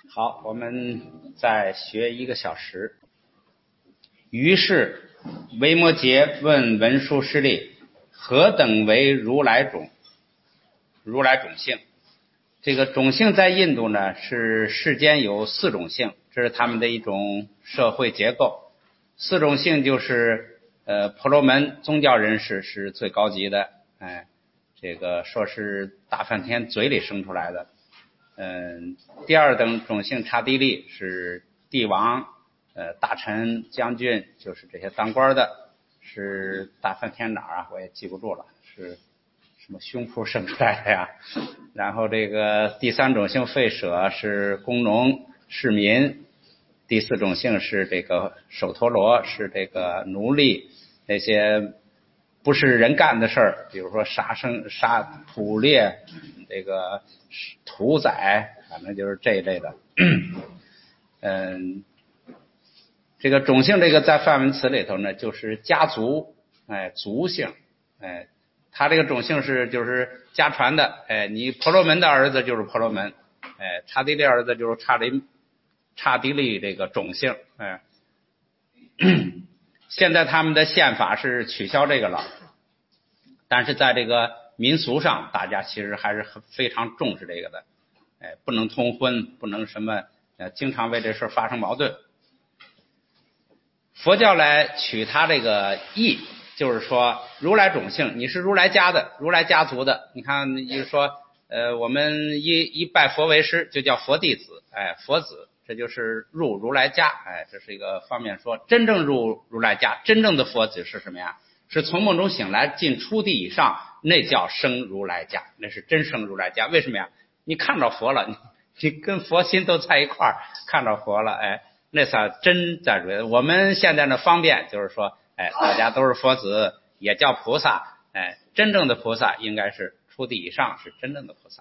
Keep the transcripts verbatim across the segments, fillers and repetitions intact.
好，我们再学一个小时。于是维摩诘问文殊师利，何等为如来种？如来种性。这个种性在印度呢，是世间有四种性，这是他们的一种社会结构。四种性就是呃婆罗门宗教人士是最高级的，哎，这个说是大梵天嘴里生出来的。嗯，第二等种姓刹帝利是帝王、呃大臣、将军，就是这些当官的，是大梵天哪儿啊？我也记不住了，是什么胸脯生出来的呀？然后这个第三种姓吠舍是工农市民，第四种姓是这个首陀罗，是这个奴隶，那些不是人干的事儿，比如说杀生、杀捕猎，这个屠宰，反正就是这一类的。嗯，这个种姓这个在梵文词里头呢，就是家族，哎，族姓，哎，他这个种姓是就是家传的，哎，你婆罗门的儿子就是婆罗门，哎，刹帝利儿子就是刹帝刹帝利这个种姓，哎。现在他们的宪法是取消这个了，但是在这个民俗上，大家其实还是非常重视这个的，哎，不能通婚，不能什么，呃，经常为这事发生矛盾。佛教来取他这个义，就是说如来种姓，你是如来家的，如来家族的，你看，就是说，呃，我们一一拜佛为师，就叫佛弟子，哎，佛子。这就是入如来家，哎，这是一个方面说，真正入如来家，真正的佛子是什么呀？是从梦中醒来，进初地以上，那叫生如来家，那是真生如来家。为什么呀？你看着佛了，你你跟佛心都在一块儿，看着佛了，哎，那才真在如来。我们现在的方便就是说，哎，大家都是佛子，也叫菩萨，哎，真正的菩萨应该是初地以上，是真正的菩萨。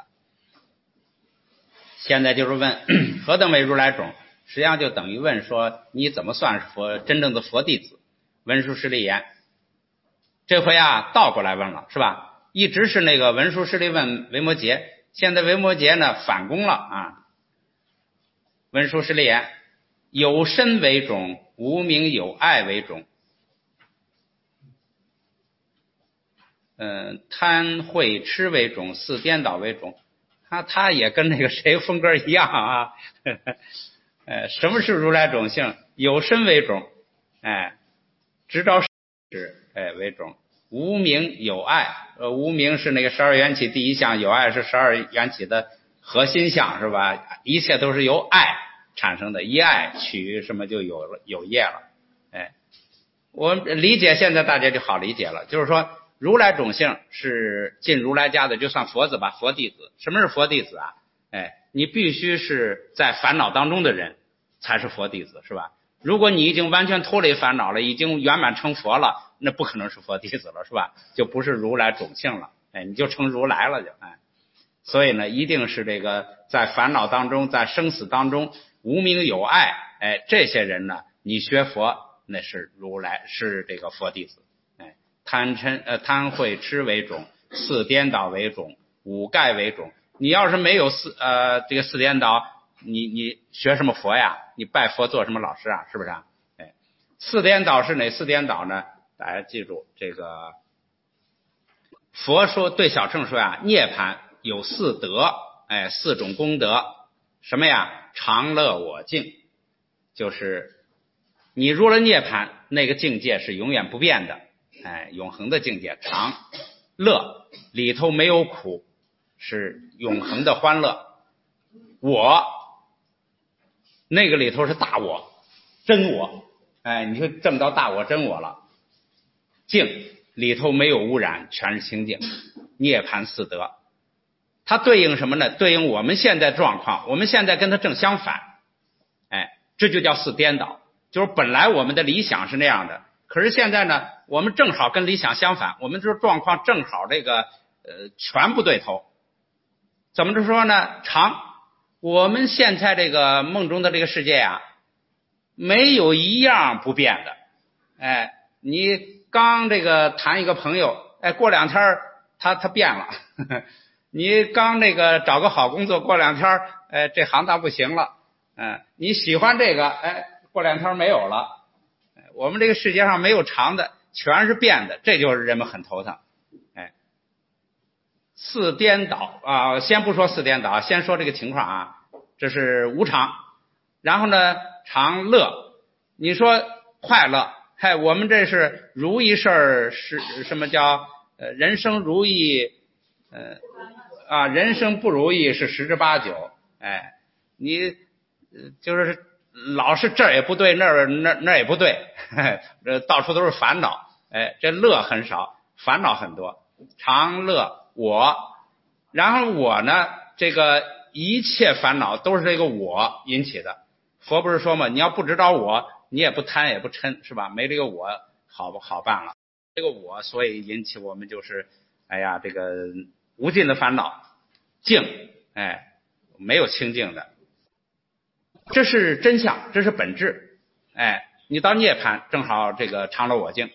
现在就是问何等为如来种，实际上就等于问说你怎么算是佛真正的佛弟子。文殊师利言，这回啊倒过来问了，是吧？一直是那个文殊师利问维摩诘，现在维摩诘呢反攻了啊。文殊师利言，有身为种，无名有爱为种，嗯，贪慧痴为种，四颠倒为种。他他也跟那个谁风格一样啊，呃，什么是如来种性？有身为种，哎，直着实，哎为种。无名有爱，呃，无名是那个十二缘起第一项，有爱是十二缘起的核心项，是吧？一切都是由爱产生的，一爱取什么就有了有业了，哎，我理解现在大家就好理解了，就是说。如来种姓是进如来家的，就算佛子吧，佛弟子。什么是佛弟子啊？哎，你必须是在烦恼当中的人才是佛弟子，是吧？如果你已经完全脱离烦恼了，已经圆满成佛了，那不可能是佛弟子了，是吧？就不是如来种姓了，哎，你就成如来了就，哎。所以呢，一定是这个在烦恼当中，在生死当中，无名有爱，哎，这些人呢，你学佛那是如来，是这个佛弟子。贪嗔呃贪慧痴为种，四颠倒为种，五盖为种。你要是没有四呃这个四颠倒，你你学什么佛呀？你拜佛做什么老师啊？是不是啊？哎，四颠倒是哪四颠倒呢？大家记住这个，佛说对小乘说呀，涅槃有四德，哎，四种功德，什么呀？常乐我净，就是你入了涅槃，那个境界是永远不变的。哎，永恒的境界。常乐里头没有苦，是永恒的欢乐。我那个里头是大我，真我，哎，你就证到大我真我了。净里头没有污染，全是清净。涅槃四德，它对应什么呢？对应我们现在状况，我们现在跟它正相反，哎，这就叫四颠倒，就是本来我们的理想是那样的。可是现在呢，我们正好跟理想相反，我们这状况正好这个呃全不对头。怎么着说呢？常我们现在这个梦中的这个世界啊，没有一样不变的。哎，你刚这个谈一个朋友，哎，过两天他他变了。呵呵，你刚这个找个好工作，过两天哎这行当不行了。 嗯，你喜欢这个，哎，过两天没有了。我们这个世界上没有常的，全是变的，这就是人们很头疼。哎，四颠倒啊，先不说四颠倒，先说这个情况啊，这是无常。然后呢，常乐，你说快乐，嗨，我们这是如意事儿，是什么叫呃人生如意，呃啊人生不如意是十之八九。哎，你就是老是这儿也不对，那儿那那儿也不对，这到处都是烦恼。哎，这乐很少，烦恼很多。常乐我，然后我呢，这个一切烦恼都是这个我引起的。佛不是说嘛，你要不知道我，你也不贪也不嗔，是吧？没这个我好不好办了。这个我，所以引起我们就是，哎呀，这个无尽的烦恼。净，哎，没有清净的。这是真相，这是本质。哎，你到涅槃正好这个常乐我净。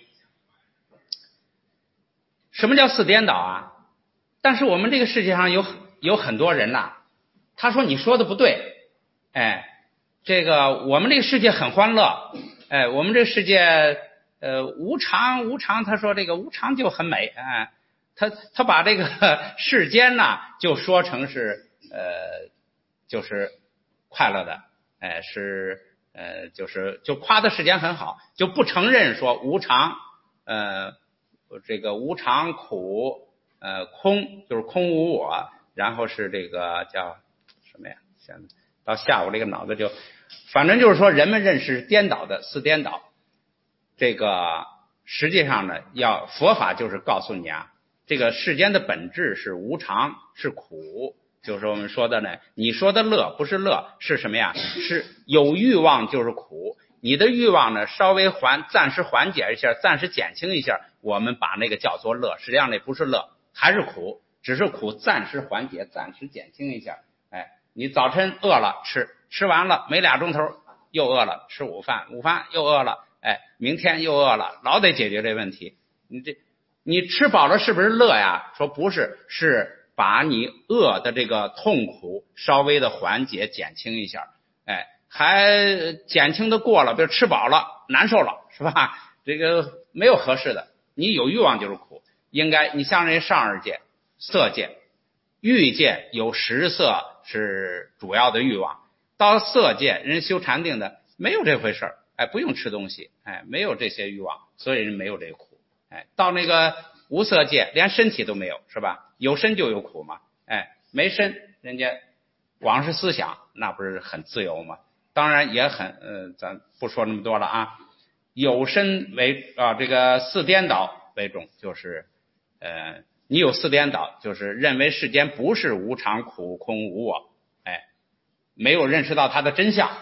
什么叫四颠倒啊？但是我们这个世界上有有很多人呐、啊，他说你说的不对。哎，这个我们这个世界很欢乐。哎，我们这个世界呃无常无常，他说这个无常就很美。哎，他他把这个世间呐、啊、就说成是呃就是快乐的。哎，是呃就是就夸的世间很好，就不承认说无常。呃这个无常苦，呃空就是空无我，然后是这个叫什么呀？现在到下午这个脑子就，反正就是说人们认识颠倒的，四颠倒。这个实际上呢，要佛法就是告诉你啊，这个世间的本质是无常，是苦。就是我们说的呢，你说的乐不是乐，是什么呀？是有欲望就是苦。你的欲望呢，稍微缓暂时缓解一下，暂时减轻一下，我们把那个叫做乐。实际上那不是乐，还是苦，只是苦暂时缓解，暂时减轻一下。哎，你早晨饿了吃，吃完了没俩钟头又饿了，吃午饭，午饭又饿了，哎，明天又饿了，老得解决这问题。你这你吃饱了是不是乐呀？说不是，是把你饿的这个痛苦稍微的缓解减轻一下。哎，还减轻的过了，比如吃饱了难受了，是吧？这个没有合适的，你有欲望就是苦。应该你像人上二界色界欲界有食色是主要的欲望，到色界人修禅定的没有这回事儿，哎，不用吃东西，哎，没有这些欲望，所以人没有这个苦。哎，到那个无色界连身体都没有，是吧？有身就有苦嘛。哎，没身人家光是思想，那不是很自由吗？当然也很呃咱不说那么多了啊。有身为啊这个四颠倒为重，就是呃你有四颠倒，就是认为世间不是无常苦空无我，哎，没有认识到它的真相，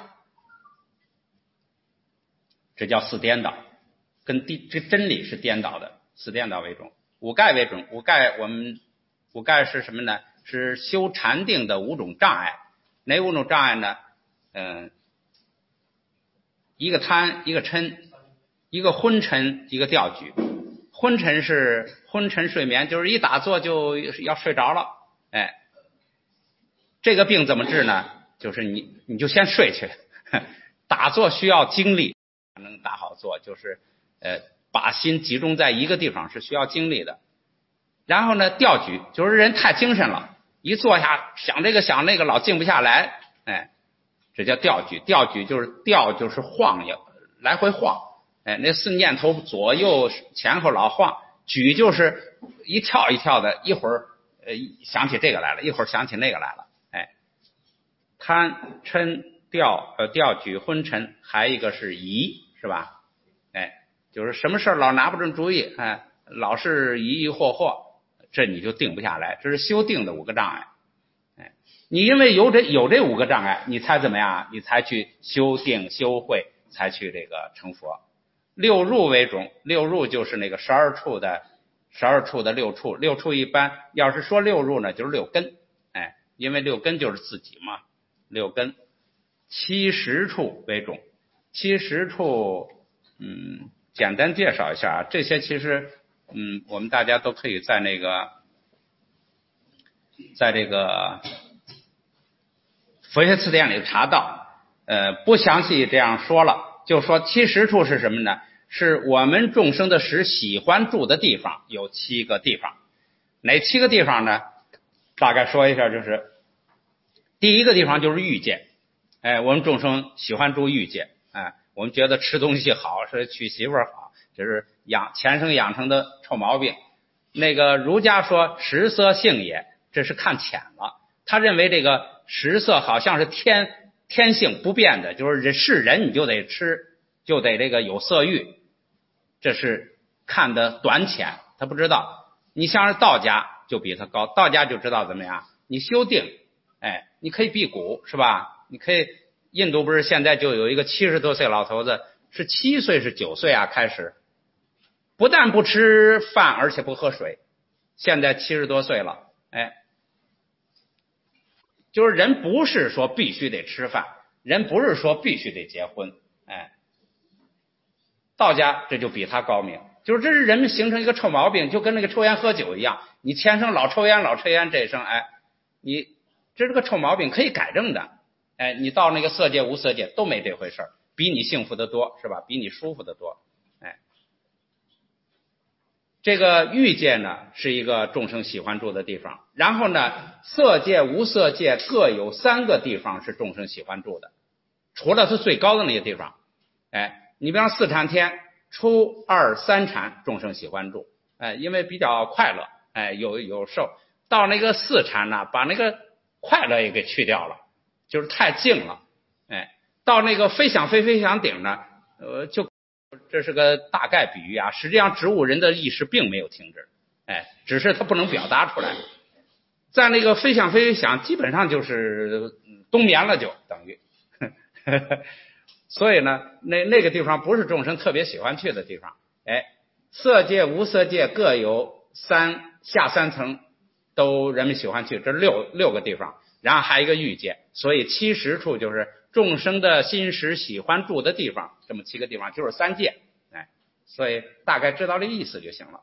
这叫四颠倒，跟这真理是颠倒的，四颠倒为重。五盖为准，五盖我们五盖是什么呢？是修禅定的五种障碍。哪五种障碍呢？嗯，一个贪，一个嗔，一个昏沉，一个掉举。昏沉是昏沉睡眠，就是一打坐就要睡着了。哎，这个病怎么治呢？就是你你就先睡去。打坐需要精力，能打好坐，就是呃把心集中在一个地方是需要精力的。然后呢，掉举就是人太精神了，一坐下想这个想那个老静不下来，哎，这叫掉举。掉举就是掉就是晃悠，来回晃，哎，那四念头左右前后老晃。举就是一跳一跳的，一会儿呃想起这个来了，一会儿想起那个来了，哎，贪嗔掉呃掉举昏沉，还一个是疑，是吧？哎，就是什么事老拿不准主意，哎，老是疑疑惑惑，这你就定不下来，这是修定的五个障碍。哎，你因为有这有这五个障碍，你才怎么样？你才去修定修慧，才去这个成佛。六入为种，六入就是那个十二处的十二处的六处，六处一般要是说六入呢，就是六根，哎，因为六根就是自己嘛，六根。七十处为种，七十处，嗯，简单介绍一下啊，这些其实，嗯，我们大家都可以在那个，在这个佛学词典里查到。 呃不详细这样说了，就说七实处是什么呢？是我们众生的识喜欢住的地方，有七个地方。哪七个地方呢？大概说一下，就是第一个地方就是欲界。哎，我们众生喜欢住欲界，哎，我们觉得吃东西好，是娶媳妇好，这是养前生养成的臭毛病。那个儒家说食色性也，这是看浅了。他认为这个食色好像是天天性不变的，就是是人你就得吃，就得这个有色欲，这是看的短浅，他不知道。你像是道家就比他高，道家就知道怎么样，你修定，哎，你可以辟谷是吧？你可以，印度不是现在就有一个七十多岁老头子，是七岁是九岁啊开始，不但不吃饭而且不喝水，现在七十多岁了，哎，就是人不是说必须得吃饭，人不是说必须得结婚，哎，道家这就比他高明，就是这是人们形成一个臭毛病，就跟那个抽烟喝酒一样，你前生老抽烟老抽烟，这一生哎，你这是个臭毛病，可以改正的。哎，你到那个色界无色界都没这回事儿，比你幸福的多，是吧？比你舒服的多。哎，这个欲界呢是一个众生喜欢住的地方，然后呢，色界无色界各有三个地方是众生喜欢住的，除了是最高的那个地方。哎，你比方四禅天，初二三禅众生喜欢住，哎，因为比较快乐，哎，有有受。到那个四禅呢，把那个快乐也给去掉了。就是太静了，哎，到那个飞想飞飞想顶呢，呃，就这是个大概比喻啊。实际上，植物人的意识并没有停止，哎，只是它不能表达出来。在那个飞想飞飞想，基本上就是冬眠了，就等于，所以呢，那那个地方不是众生特别喜欢去的地方。哎，色界无色界各有三下三层，都人们喜欢去，这六六个地方。然后还有一个欲界，所以七实处就是众生的心识喜欢住的地方，这么七个地方就是三界，哎，所以大概知道这意思就行了。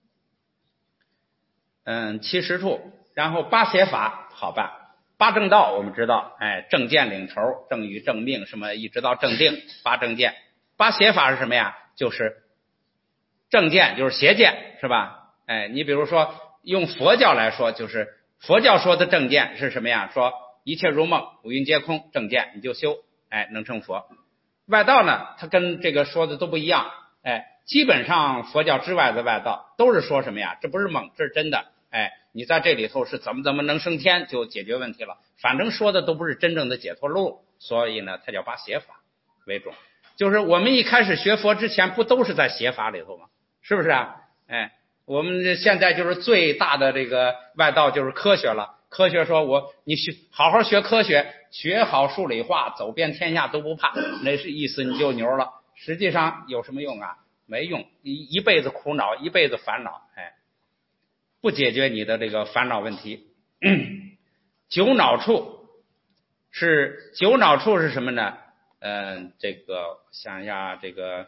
嗯，七实处，然后八邪法好办，八正道我们知道，哎，正见领头，正语正命什么一直到正定，八正见。八邪法是什么呀？就是正见就是邪见是吧？哎，你比如说用佛教来说，就是佛教说的正见是什么呀？说一切如梦，五蕴皆空，正见你就修，哎，能成佛。外道呢，它跟这个说的都不一样，哎，基本上佛教之外的外道都是说什么呀？这不是梦，这是真的，哎，你在这里头是怎么怎么能升天就解决问题了，反正说的都不是真正的解脱路，所以呢，它叫八邪法为主。就是我们一开始学佛之前，不都是在邪法里头吗？是不是啊？哎。我们现在就是最大的这个外道就是科学了，科学说我你学好好学科学，学好数理化，走遍天下都不怕，那是意思你就牛了。实际上有什么用啊？没用，一一辈子苦恼，一辈子烦恼，哎，不解决你的这个烦恼问题。九脑处是九脑处是什么呢？嗯、呃，这个想一下，这个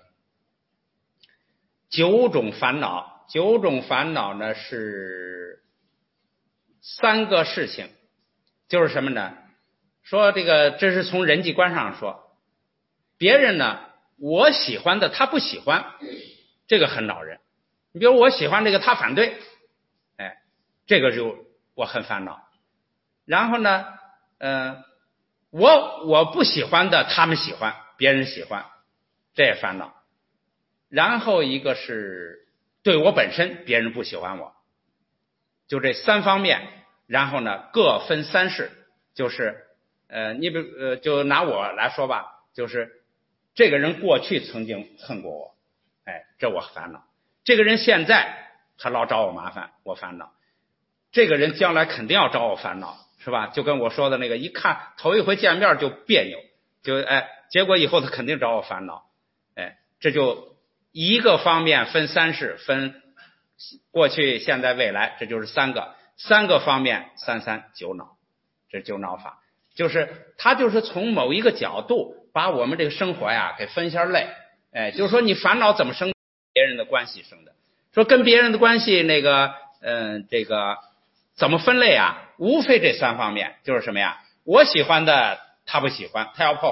九种烦恼。九种烦恼呢是三个事情，就是什么呢？说这个这是从人际观上说，别人呢我喜欢的他不喜欢，这个很恼人。你比如我喜欢这个他反对，哎，这个就我很烦恼。然后呢，呃，我我不喜欢的他们喜欢，别人喜欢，这也烦恼。然后一个是对我本身别人不喜欢我，就这三方面，然后呢各分三事，就是呃你比呃就拿我来说吧，就是这个人过去曾经恨过我，哎，这我烦恼。这个人现在他老找我麻烦，我烦恼。这个人将来肯定要找我烦恼，是吧？就跟我说的那个，一看头一回见面就别扭，就哎，结果以后他肯定找我烦恼，哎，这就一个方面分三事，分过去、现在、未来，这就是三个，三个方面三三九脑，这是九脑法，就是他就是从某一个角度把我们这个生活呀给分一下类，哎，就是说你烦恼怎么生，别人的关系生的，说跟别人的关系那个，嗯、呃，这个怎么分类啊？无非这三方面，就是什么呀？我喜欢的他不喜欢，他要破坏，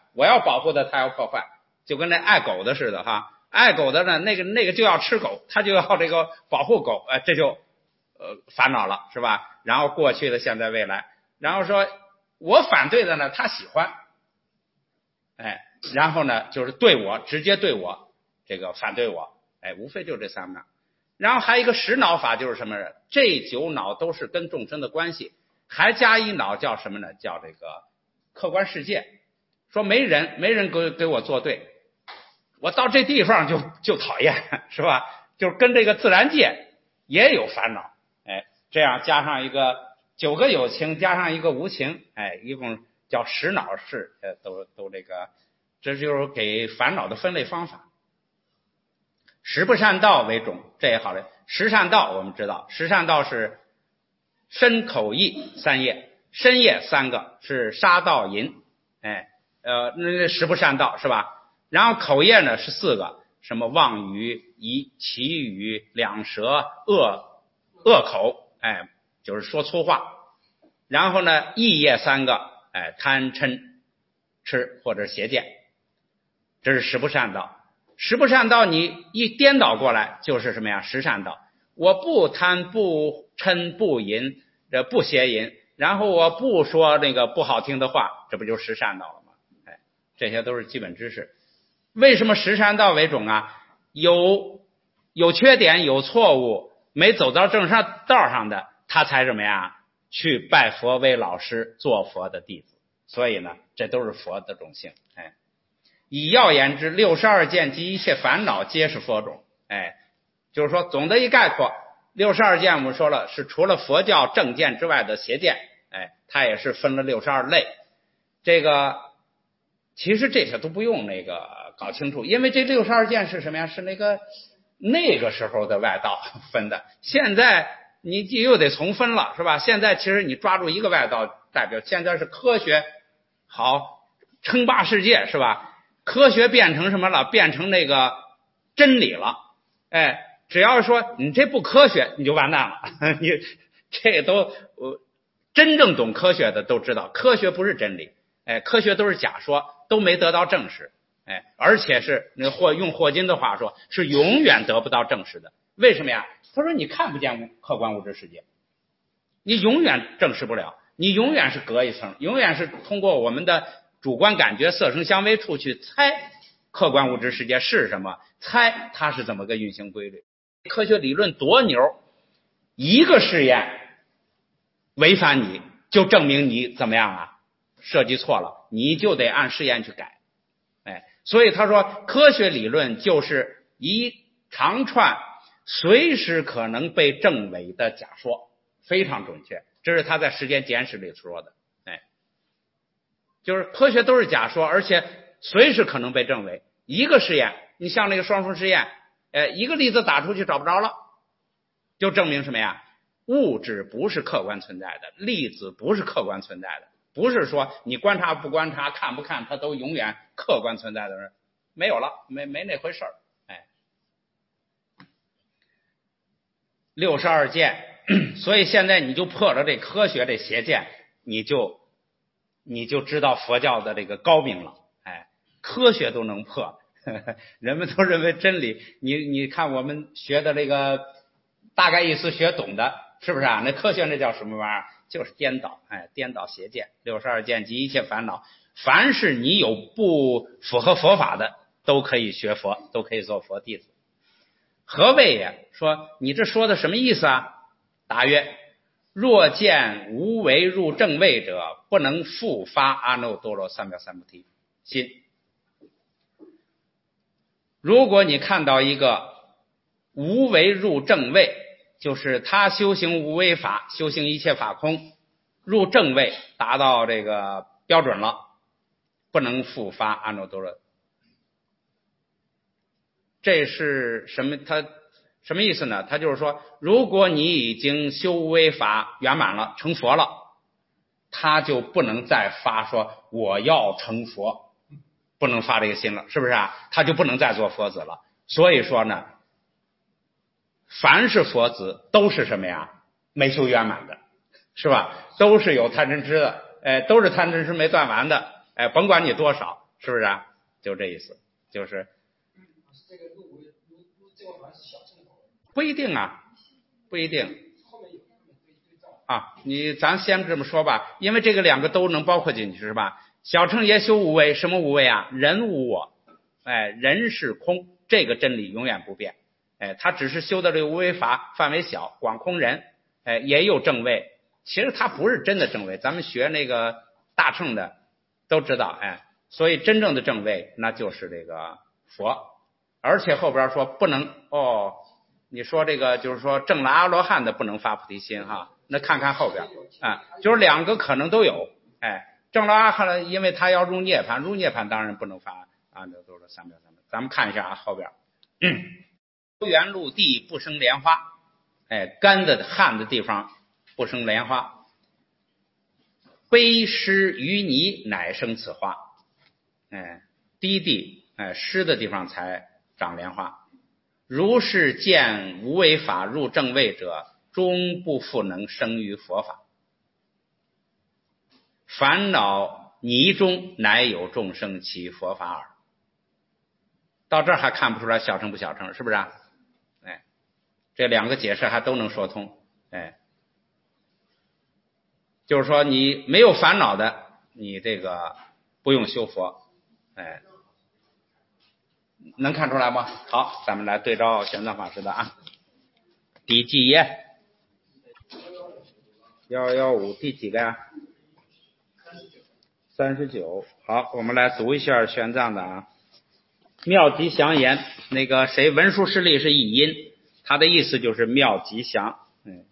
我要保护的他要破坏，就跟那爱狗的似的哈，爱狗的呢，那个那个就要吃狗，他就要这个保护狗，哎，这就呃烦恼了，是吧？然后过去的、现在、未来，然后说我反对的呢，他喜欢，哎，然后呢就是对我直接对我这个反对我，哎，无非就这三个。然后还有一个实脑法，就是什么呢？这九脑都是跟众生的关系，还加一脑叫什么呢？叫这个客观世界。说没人没人给给我作对，我到这地方就就讨厌，是吧？就是跟这个自然界也有烦恼，哎，这样加上一个九个有情，加上一个无情，哎，一共叫十脑是，呃，都都这个，这就是给烦恼的分类方法。十不善道为种，这也好嘞。十善道我们知道，十善道是身口意三业，身业三个是杀盗淫，哎，呃，那十不善道是吧？然后口业呢是四个，什么妄语、疑、绮语、两舌、恶恶口，哎，就是说粗话。然后呢，意业三个，哎，贪嗔痴或者邪见，这是十不善道。十不善道你一颠倒过来就是什么呀？十善道。我不贪不嗔不淫，这不邪淫，然后我不说那个不好听的话，这不就十善道了吗？哎，这些都是基本知识。为什么十善道为种啊？有有缺点有错误没走到正上道上的，他才什么呀？去拜佛为老师，做佛的弟子。所以呢，这都是佛的种性。哎，以要言之，六十二见及一切烦恼皆是佛种。哎，就是说总的一概括，六十二见我们说了是除了佛教正见之外的邪见，哎，它也是分了六十二类。这个其实这些都不用那个搞清楚，因为这六十二见是什么呀？是那个那个时候的外道分的，现在你又得重分了，是吧？现在其实你抓住一个外道代表，现在是科学好称霸世界，是吧？科学变成什么了？变成那个真理了。哎，只要说你这不科学，你就完蛋了。你这都、呃、真正懂科学的都知道，科学不是真理，哎，科学都是假说，都没得到证实，哎，而且是那霍用霍金的话说，是永远得不到证实的。为什么呀？他说你看不见客观物质世界，你永远证实不了，你永远是隔一层，永远是通过我们的主观感觉色声香味触去猜客观物质世界是什么，猜它是怎么个运行规律。科学理论多牛，一个试验违反你就证明你怎么样啊？设计错了，你就得按试验去改。哎，所以他说科学理论就是一长串随时可能被证伪的假说，非常准确，这是他在时间简史里说的。哎，就是科学都是假说，而且随时可能被证伪。一个实验，你像那个双缝实验，呃，一个粒子打出去找不着了，就证明什么呀？物质不是客观存在的，粒子不是客观存在的，不是说你观察不观察看不看它都永远客观存在的人，没有了，没没那回事儿。哎，六十二见，所以现在你就破了这科学这邪见，你就你就知道佛教的这个高明了。哎，科学都能破，呵呵，人们都认为真理。你你看我们学的这个大概意思学懂的，是不是啊？那科学那叫什么玩意儿？就是颠倒，哎，颠倒邪见。六十二见及一切烦恼，凡是你有不符合佛法的，都可以学佛，都可以做佛弟子。何谓也？说你这说的什么意思啊？答曰：若见无为入正位者，不能复发阿耨多罗三藐三菩提心。如果你看到一个无为入正位，就是他修行无为法，修行一切法空，入正位，达到这个标准了，不能复发阿耨多罗。这是什么？他什么意思呢？他就是说，如果你已经修无为法圆满了，成佛了，他就不能再发说我要成佛，不能发这个心了，是不是啊？他就不能再做佛子了。所以说呢，凡是佛子都是什么呀？没修圆满的，是吧？都是有贪嗔痴的，哎，都是贪嗔痴没断完的，哎，甭管你多少， 是不是啊？就这意思，就是这个入为入入这个法是小乘口， 不一定啊，不一定。啊，你咱先这么说吧，因为这个两个都能包括进去，是吧？小乘也修无为，什么无为啊？人无我，哎，人是空，这个真理永远不变。哎，他只是修的这个无为法范围小，广空人，哎，也有正位。其实他不是真的正位，咱们学那个大乘的都知道，哎，所以真正的正位那就是这个佛，而且后边说不能哦，你说这个就是说证了阿罗汉的不能发菩提心哈，那看看后边啊，就是两个可能都有，哎，证了阿罗汉，因为他要入涅槃，入涅槃当然不能发啊，这都是三表三表，咱们看一下啊后边。嗯，原陆地不生莲花，哎，干的旱的地方不生莲花，卑湿淤泥乃生此花，哎，低地哎湿的地方才长莲花。如是见无为法入正位者，终不复能生于佛法。烦恼泥中乃有众生起佛法耳。到这儿还看不出来小乘不小乘，是不是啊？哎，这两个解释还都能说通。哎，就是说你没有烦恼的，你这个不用修佛。哎，能看出来吗？好，咱们来对照玄奘法师的啊。第几页？幺幺五第几个呀？三十九。好，我们来读一下玄奘的啊。妙吉祥言，那个谁文殊师利是译音，他的意思就是妙吉祥。嗯，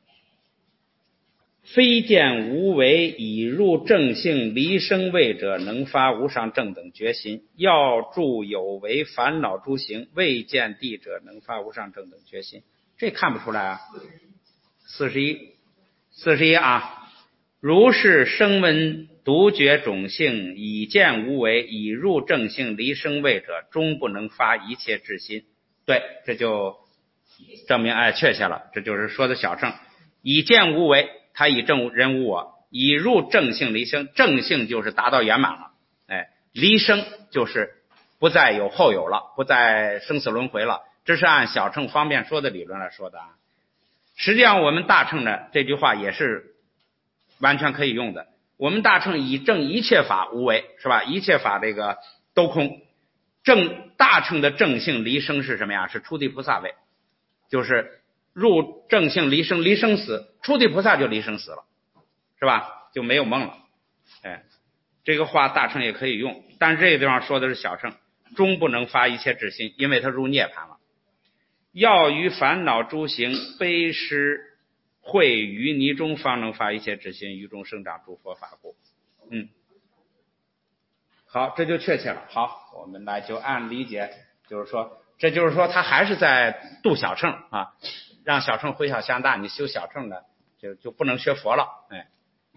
非见无为以入正性离生位者，能发无上正等觉心；要住有为烦恼诸行，未见地者，能发无上正等觉心。这看不出来啊。四十一，四十一啊。如是声闻独觉种性，以见无为以入正性离生位者，终不能发一切智心。对，这就证明哎确切了，这就是说的小乘。以见无为，他以正人无我，以入正性离生，正性就是达到圆满了，哎，离生就是不再有后有了，不再生死轮回了，这是按小乘方便说的理论来说的啊。实际上我们大乘的这句话也是完全可以用的。我们大乘以正一切法无为，是吧？一切法这个都空。正大乘的正性离生是什么呀？是初地菩萨位，就是入正性离生，离生死，初地菩萨就离生死了，是吧？就没有梦了。哎，这个话大乘也可以用，但是这个地方说的是小乘，终不能发一切智心，因为他入涅槃了。要于烦恼诸行，卑湿秽淤泥中，方能发一切智心，于中生长诸佛法故。嗯，好，这就确切了。好，我们来就按理解，就是说，这就是说他还是在度小乘啊，让小乘回小向大，你修小乘的就就不能学佛了。哎，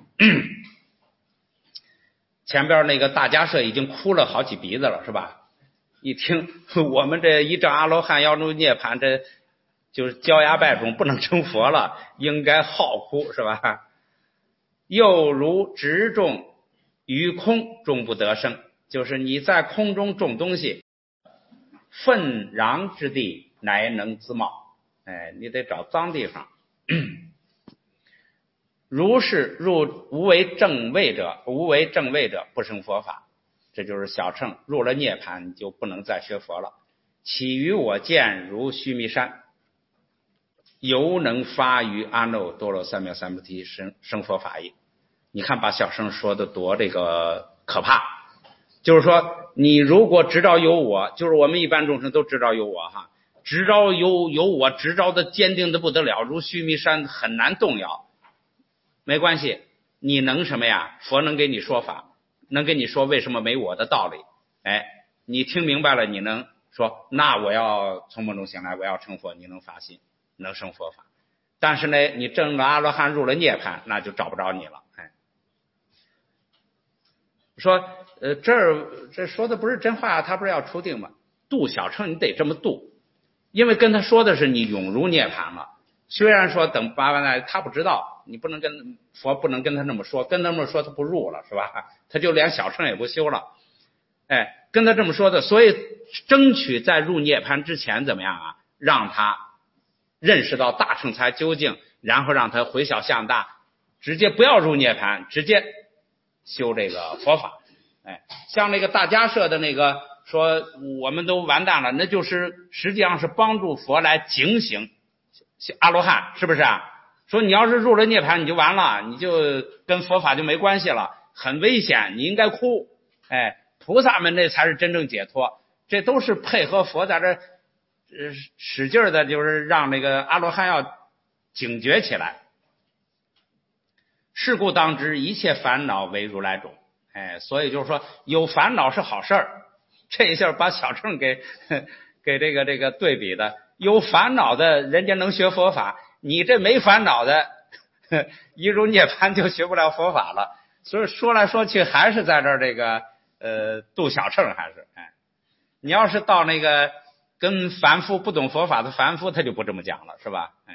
前边那个大迦叶已经哭了好几鼻子了，是吧？一听我们这一证阿罗汉要入涅槃，这就是焦芽败种，不能成佛了，应该好哭，是吧？又如直种于空，终不得生，就是你在空中种东西，粪壤之地乃能滋茂，哎，你得找脏地方。如是入无为正位者，无为正位者不生佛法，这就是小乘入了涅槃，你就不能再学佛了。起于我见如须弥山，犹能发于阿耨多罗三藐三菩提生生佛法义。你看把小乘说的多这个可怕，就是说你如果执着有我，就是我们一般众生都执着有我哈，执着有有我，执着的坚定的不得了，如须弥山很难动摇。没关系，你能什么呀？佛能给你说法，能给你说为什么没我的道理。哎，你听明白了，你能说那我要从梦中醒来，我要成佛，你能发心，能生佛法。但是呢，你证了阿罗汉，入了涅槃，那就找不着你了。哎，说呃这儿这说的不是真话，他不是要出定吗？度小乘你得这么度，因为跟他说的是你永入涅槃了。虽然说等八万代他不知道，你不能跟佛不能跟他那么说，跟他那么说他不入了，是吧？他就连小乘也不修了。 哎，跟他这么说的，所以争取在入涅槃之前怎么样啊？让他认识到大乘才究竟，然后让他回小向大，直接不要入涅槃，直接修这个佛法。哎，像那个大迦叶的那个说我们都完蛋了，那就是实际上是帮助佛来警醒阿罗汉，是不是啊？说你要是入了涅槃你就完了，你就跟佛法就没关系了，很危险，你应该哭。哎，菩萨们那才是真正解脱，这都是配合佛在这呃使劲的，就是让那个阿罗汉要警觉起来。是故当知一切烦恼为如来种。哎，所以就是说有烦恼是好事儿，这一下把小乘给给这个这个对比的，有烦恼的人家能学佛法，你这没烦恼的一入涅槃就学不了佛法了。所以说来说去还是在这儿这个呃度小乘，还是哎，你要是到那个跟凡夫不懂佛法的凡夫他就不这么讲了，是吧？哎，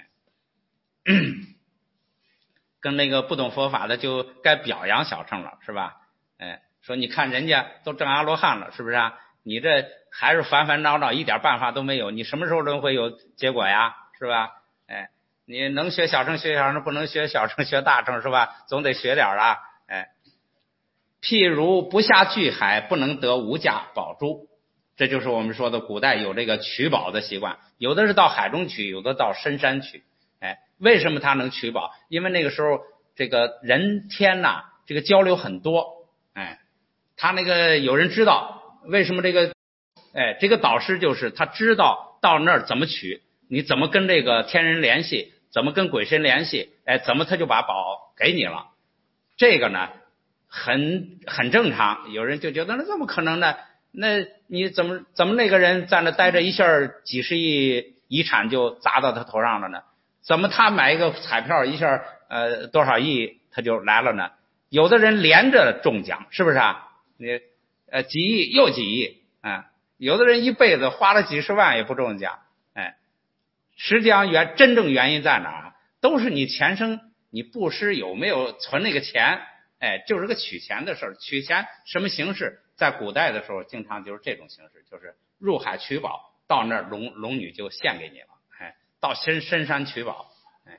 跟那个不懂佛法的就该表扬小乘了，是吧？哎，说你看人家都证阿罗汉了，是不是啊？你这还是烦烦恼恼，一点办法都没有，你什么时候轮回有结果呀？是吧？哎，你能学小乘学小乘，不能学小乘学大乘，是吧？总得学点啊。哎，譬如不下巨海，不能得无价宝珠，这就是我们说的古代有这个取宝的习惯，有的是到海中取，有的到深山取。哎，为什么他能取宝？因为那个时候这个人天呐、啊，这个交流很多。哎，他那个有人知道为什么这个，哎，这个导师就是他知道到那儿怎么取，你怎么跟这个天人联系，怎么跟鬼神联系，哎，怎么他就把宝给你了。这个呢，很很正常。有人就觉得那怎么可能呢？那你怎么怎么那个人在那待着一下几十亿遗产就砸到他头上了呢？怎么他买一个彩票一下呃多少亿他就来了呢？有的人连着中奖，是不是啊？你呃几亿又几亿啊？有的人一辈子花了几十万也不中奖。哎，实际上原真正原因在哪儿？都是你前生你布施有没有存那个钱？哎，就是个取钱的事儿。取钱什么形式？在古代的时候经常就是这种形式，就是入海取宝，到那儿龙龙女就献给你了。哎，到深深山取宝。哎，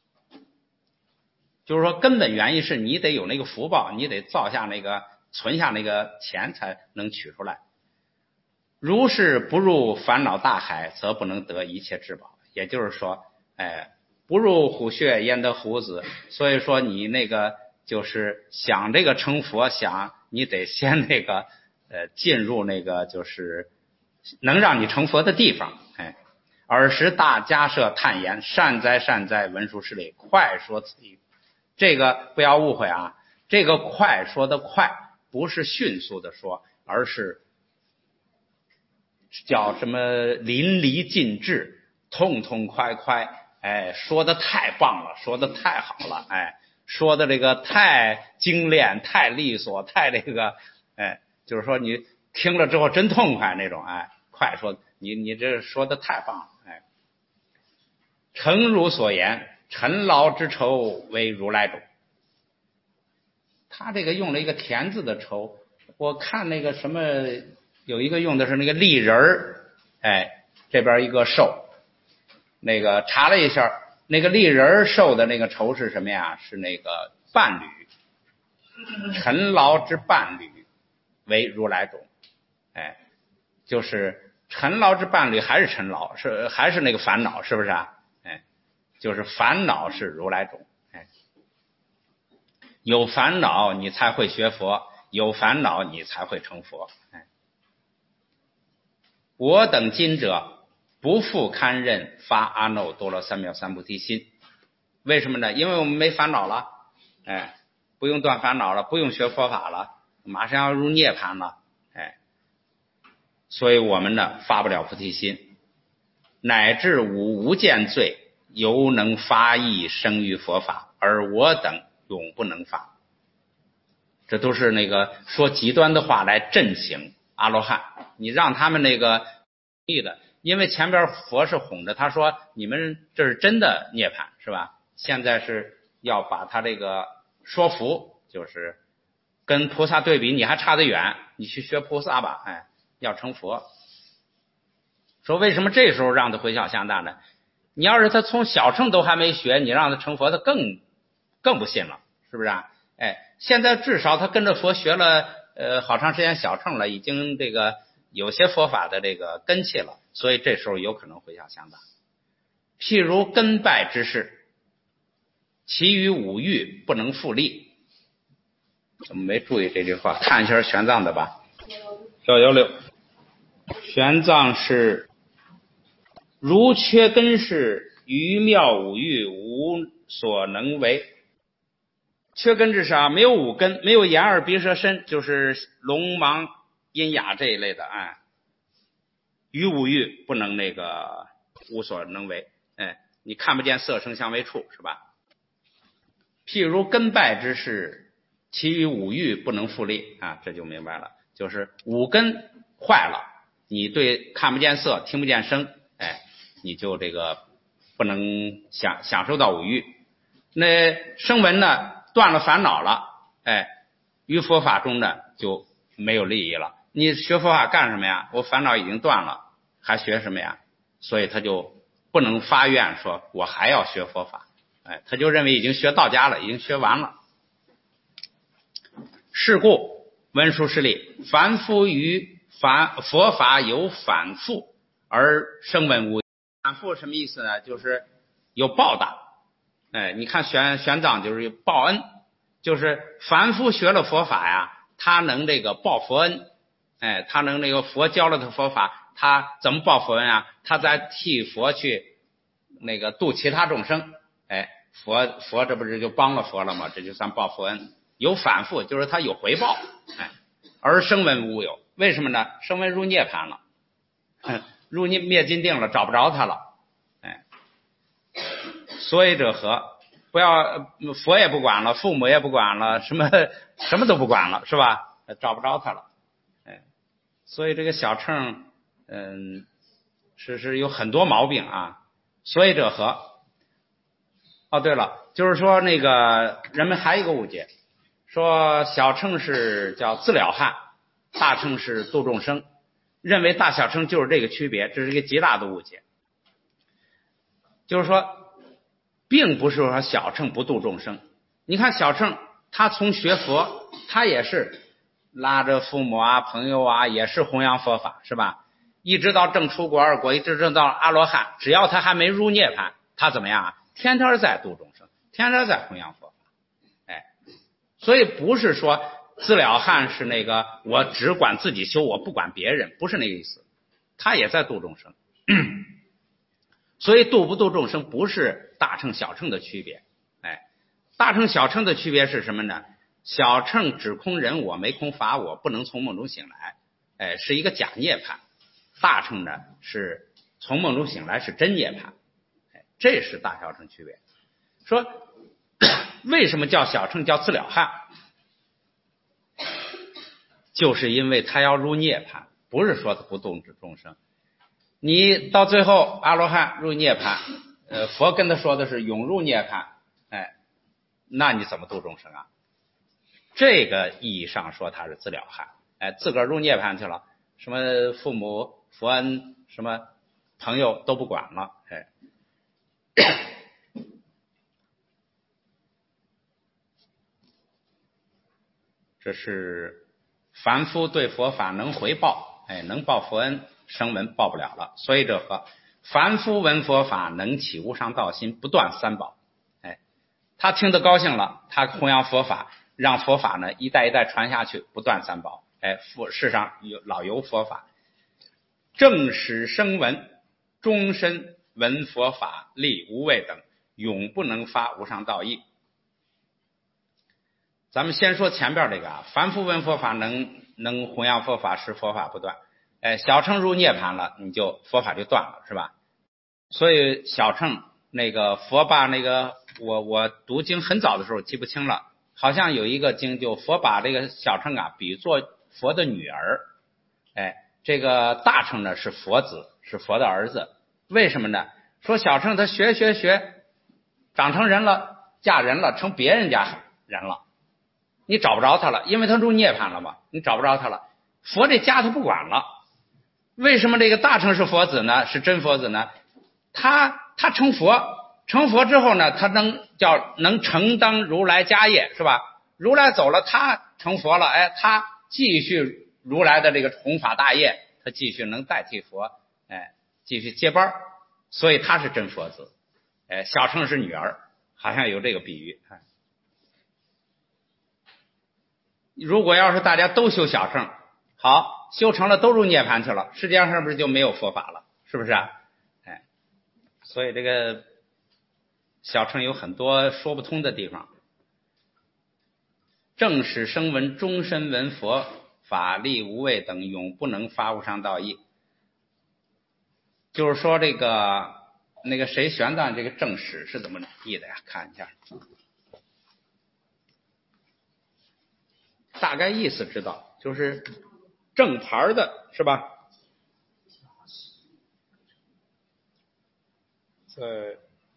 就是说根本原因是你得有那个福报，你得造下那个存下那个钱才能取出来。如是不入烦恼大海，则不能得一切至宝。也就是说，哎，不入虎穴焉得虎子。所以说你那个就是想这个成佛，想你得先那个呃进入那个就是能让你成佛的地方。哎，尔时大迦叶叹言：善哉善哉，文殊师利，快说此语。这个不要误会啊，这个快说的快不是迅速的说，而是叫什么淋漓尽致，痛痛快快。哎，说的太棒了，说的太好了。哎，说的这个太精炼，太利索，太这个哎，就是说你听了之后真痛快那种。哎，快说你你这说的太棒了。哎，诚如所言，尘劳之愁为如来种。他这个用了一个田字的愁，我看那个什么有一个用的是那个立人儿，哎，这边一个寿，那个查了一下，那个立人寿的那个愁是什么呀？是那个伴侣，尘劳之伴侣为如来种。哎，就是尘劳之伴侣还是尘劳，是还是那个烦恼，是不是啊？哎，就是烦恼是如来种。哎，有烦恼你才会学佛，有烦恼你才会成佛。哎，我等今者不复堪任发阿耨多罗三藐三菩提心。为什么呢？因为我们没烦恼了。哎，不用断烦恼了，不用学佛法了，马上要入涅槃了。哎，所以我们呢发不了菩提心，乃至吾无见罪，犹能发意生于佛法，而我等永不能发。这都是那个说极端的话来震醒阿罗汉，你让他们那个意的，因为前边佛是哄着他说你们这是真的涅槃，是吧？现在是要把他这个说服，就是跟跟菩萨对比你还差得远，你去学菩萨吧，哎，要成佛。说为什么这时候让他回小向大呢？你要是他从小乘都还没学，你让他成佛，他更更不信了，是不是啊？哎，现在至少他跟着佛学了呃好长时间小乘了，已经这个有些佛法的这个根器了，所以这时候有可能回小向大。譬如根败之事，其余五欲不能复利。怎么没注意这句话？看一下玄奘的吧。幺幺六，玄奘是如缺根事，于妙五欲无所能为。缺根之啥？没有五根，没有眼耳鼻舌身，就是聋盲阴哑这一类的，哎，于五欲不能那个无所能为，哎，你看不见色声香味触，是吧？譬如根败之事，其余五欲不能复利啊，这就明白了，就是五根坏了，你对看不见色，听不见声，哎，你就这个不能享享受到五欲。那声闻呢？断了烦恼了，哎，于佛法中呢就没有利益了。你学佛法干什么呀？我烦恼已经断了，还学什么呀？所以他就不能发愿说我还要学佛法，哎，他就认为已经学到家了，已经学完了。是故文殊师利，凡夫于凡佛法有反复而声闻无。反复什么意思呢？就是有报答。哎，你看玄玄奘就是报恩，就是凡夫学了佛法呀，他能这个报佛恩，哎，他能那个佛教了他佛法，他怎么报佛恩啊？他在替佛去那个度其他众生，哎，佛佛这不是就帮了佛了吗？这就算报佛恩。有反复就是他有回报，哎，而声闻无有，为什么呢？声闻入涅槃了，哎，入灭灭尽定了，找不着他了，哎。所以者何？不要佛也不管了，父母也不管了，什么什么都不管了，是吧？找不着他了，哎，所以这个小乘，嗯，是是有很多毛病啊。所以者何？哦，对了，就是说那个人们还有一个误解，说小乘是叫自了汉，大乘是度众生，认为大小乘就是这个区别，这是一个极大的误解。就是说并不是说小乘不度众生，你看小乘他从学佛，他也是拉着父母啊朋友啊，也是弘扬佛法，是吧？一直到正出国二果，一直到阿罗汉，只要他还没入涅槃，他怎么样啊？天天在度众生，天天在弘扬佛法，哎，所以不是说自了汉是那个我只管自己修，我不管别人，不是那个意思，他也在度众生。所以度不度众生不是大乘小乘的区别，哎，大乘小乘的区别是什么呢？小乘只空人我，没空法我，不能从梦中醒来，哎，是一个假涅槃。大乘呢是从梦中醒来，是真涅槃，哎，这是大小乘区别。说为什么叫小乘叫自了汉？就是因为他要入涅槃，不是说他不度众生。你到最后阿罗汉入涅槃，呃，佛跟他说的是永入涅槃，哎，那你怎么度众生啊？这个意义上说他是自了汉，哎，自个儿入涅槃去了，什么父母佛恩什么朋友都不管了，哎，这是凡夫对佛法能回报，哎，能报佛恩，声闻报不了了。所以这何？凡夫闻佛法，能起无上道心，不断三宝。哎，他听得高兴了，他弘扬佛法，让佛法呢一代一代传下去，不断三宝。哎，世上有老有佛法，正使声闻，终身闻佛法，力无畏等，永不能发无上道义。咱们先说前边这个啊，凡夫闻佛法能能弘扬佛法，使佛法不断。哎，小乘入涅槃了，你就佛法就断了，是吧？所以小乘那个佛把那个我我读经很早的时候记不清了，好像有一个经就佛把这个小乘啊比作佛的女儿，哎，这个大乘呢是佛子，是佛的儿子。为什么呢？说小乘他学学学，长成人了，嫁人了，成别人家人了。 你找不着他了，因为他入涅槃了嘛，你找不着他了。佛这家他不管了。为什么这个大乘是佛子呢？是真佛子呢？他他成佛，成佛之后呢，他能叫能承担如来家业，是吧？如来走了，他成佛了，哎，他继续如来的这个弘法大业，他继续能代替佛，哎，继续接班，所以他是真佛子。哎，小乘是女儿，好像有这个比喻。如果要是大家都修小乘，好，修成了都入涅槃去了，世界上是不是就没有佛法了？是不是啊？哎，所以这个小乘有很多说不通的地方。正使声闻终身闻佛，法力无畏等永不能发无上道义。就是说这个那个谁玄奘这个正史是怎么译的呀？看一下，大概意思知道，就是正牌的是吧？在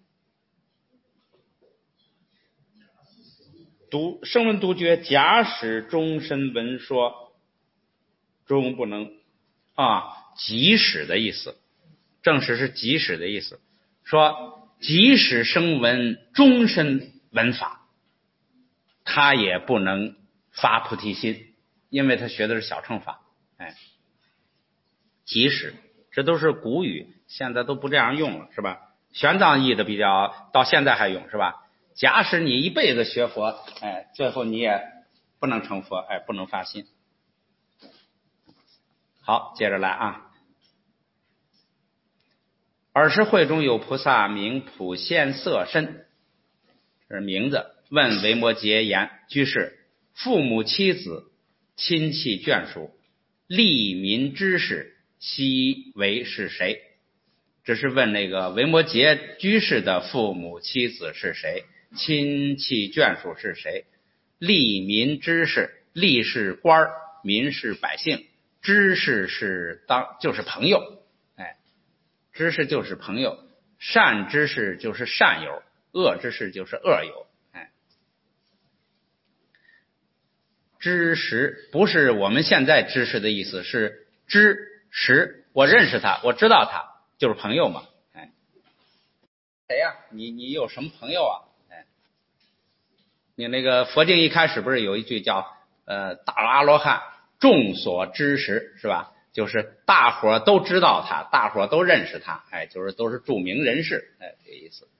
独声闻独觉，假使终身闻说，终不能啊，即使的意思，正史是即使的意思，说即使声闻终身闻法，他也不能发菩提心，因为他学的是小乘法。哎，即使这都是古语，现在都不这样用了，是吧？玄奘译的比较，到现在还用，是吧？假使你一辈子学佛，哎，最后你也不能成佛，哎，不能发心。好，接着来啊。尔时会中有菩萨名普现色身，这是名字。问维摩诘言：居士，父母妻子亲戚眷属利民知识悉为是谁？这是问那个维摩诘居士的父母妻子是谁，亲戚眷属是谁。利民知识，利是官，民是百姓，知识是当就是朋友，哎，知识就是朋友，善知识就是善友，恶知识就是恶友。哎，知识不是我们现在知识的意思，是知识，我认识他，我知道他，就是朋友嘛。哎，谁呀？你你有什么朋友啊？哎，你那个佛经一开始不是有一句叫呃大阿罗汉众所知识，是吧？就是大伙都知道他，大伙都认识他，哎，就是都是著名人士，哎，这个意思。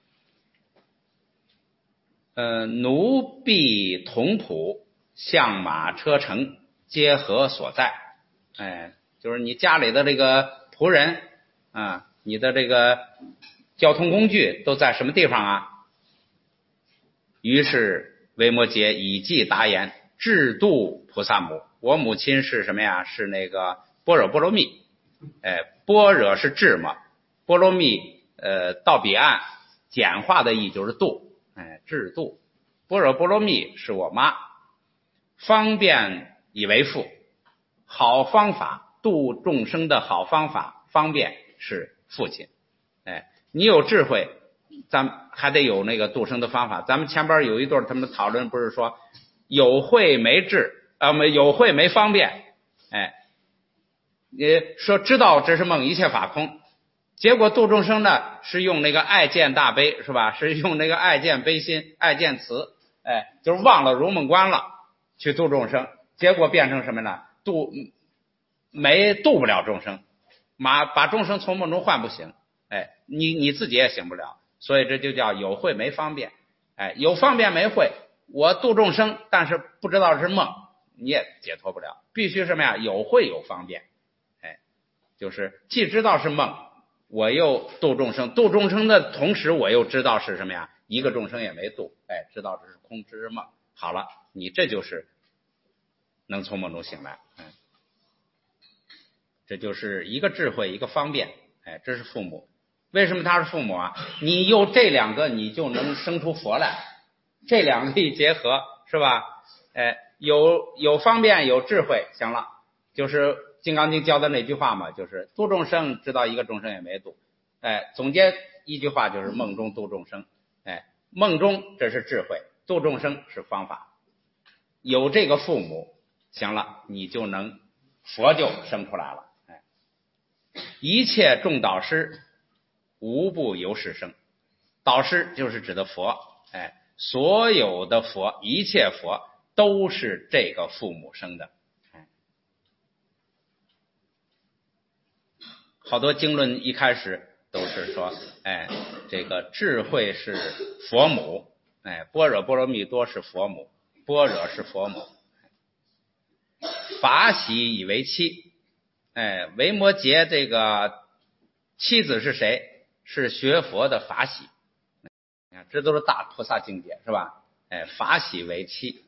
呃，奴婢童仆象马车乘皆何所在？哎，就是你家里的这个仆人啊，你的这个交通工具都在什么地方啊？于是维摩诘以记答言：智度菩萨母，我母亲是什么呀？是那个般若波罗蜜。哎，般若是智嘛，波罗蜜呃到彼岸简化的意就是度。哎，智度般若波罗蜜是我妈，方便以为父，好方法度众生的好方法，方便是父亲。哎，你有智慧，咱还得有那个度生的方法。咱们前边有一段他们讨论，不是说有慧没智啊，没有慧没方便。哎，你说知道这是梦，一切法空。结果度众生呢，是用那个爱见大悲，是吧？是用那个爱见悲心、爱见慈，哎，就是忘了如梦观了，去度众生，结果变成什么呢？度没度不了众生，把把众生从梦中唤不醒，哎，你你自己也醒不了，所以这就叫有慧没方便，哎，有方便没慧，我度众生，但是不知道是梦，你也解脱不了，必须什么呀？有慧有方便，哎，就是既知道是梦。我又度众生，度众生的同时，我又知道是什么呀？一个众生也没度，哎，知道这是空，这是梦。好了，你这就是能从梦中醒来，嗯，这就是一个智慧，一个方便，哎，这是父母。为什么他是父母啊？你有这两个，你就能生出佛来，这两个一结合，是吧？哎，有有方便，有智慧，行了，就是金刚经教的那句话嘛，就是度众生，知道一个众生也没度。哎，总结一句话就是梦中度众生。哎，梦中这是智慧，度众生是方法。 有这个父母，行了，你就能佛就生出来了。哎，一切众导师无不由是生，导师就是指的佛，哎，所有的佛，一切佛都是这个父母生的。哎，好多经论一开始都是说，哎，这个智慧是佛母，哎，般若波罗蜜多是佛母，般若是佛母，法喜以为妻。哎，维摩诘这个妻子是谁？是学佛的法喜。你看，这都是大菩萨境界，是吧？哎，法喜为妻，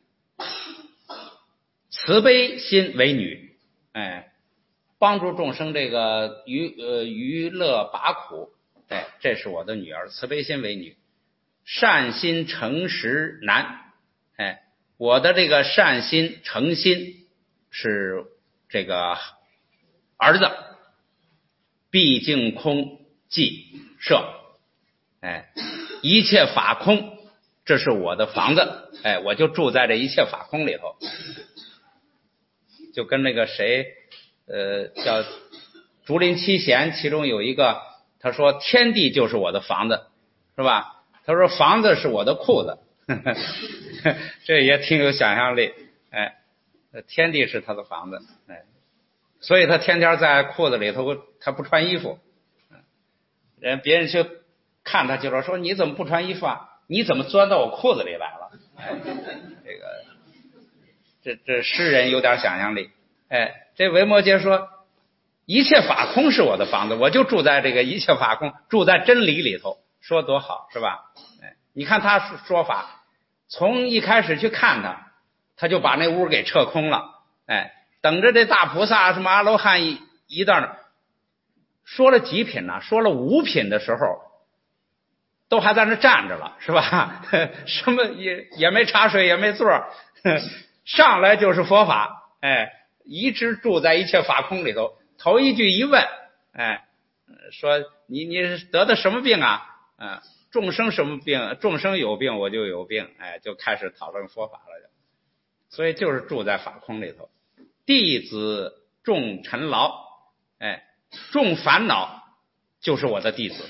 慈悲心为女。哎，帮助众生这个娱呃娱乐拔苦。哎，这是我的女儿，慈悲心为女。善心诚实男。哎，我的这个善心诚心是这个儿子。毕竟空即舍。哎，一切法空，这是我的房子。哎，我就住在这一切法空里头。就跟那个谁呃叫竹林七贤，其中有一个他说天地就是我的房子，是吧？他说房子是我的裤子。呵呵，这也挺有想象力。哎，天地是他的房子。哎，所以他天天在裤子里头，他不穿衣服。人别人去看他就说说你怎么不穿衣服啊？你怎么钻到我裤子里来了？哎，这个这这诗人有点想象力。哎，这维摩诘说一切法空是我的房子，我就住在这个一切法空，住在真理里头，说多好，是吧？哎，你看他说法，从一开始去看他，他就把那屋给撤空了。哎，等着这大菩萨什么阿罗汉一一道呢，说了几品呢？说了五品的时候，都还在那站着了，是吧？什么也也没茶水，也没座，上来就是佛法。哎，一直住在一切法空里头。头一句一问，哎，说你你得的什么病啊？嗯，众生什么病？众生有病，我就有病。哎，就开始讨论佛法了。所以就是住在法空里头。弟子重尘劳，哎，重烦恼就是我的弟子。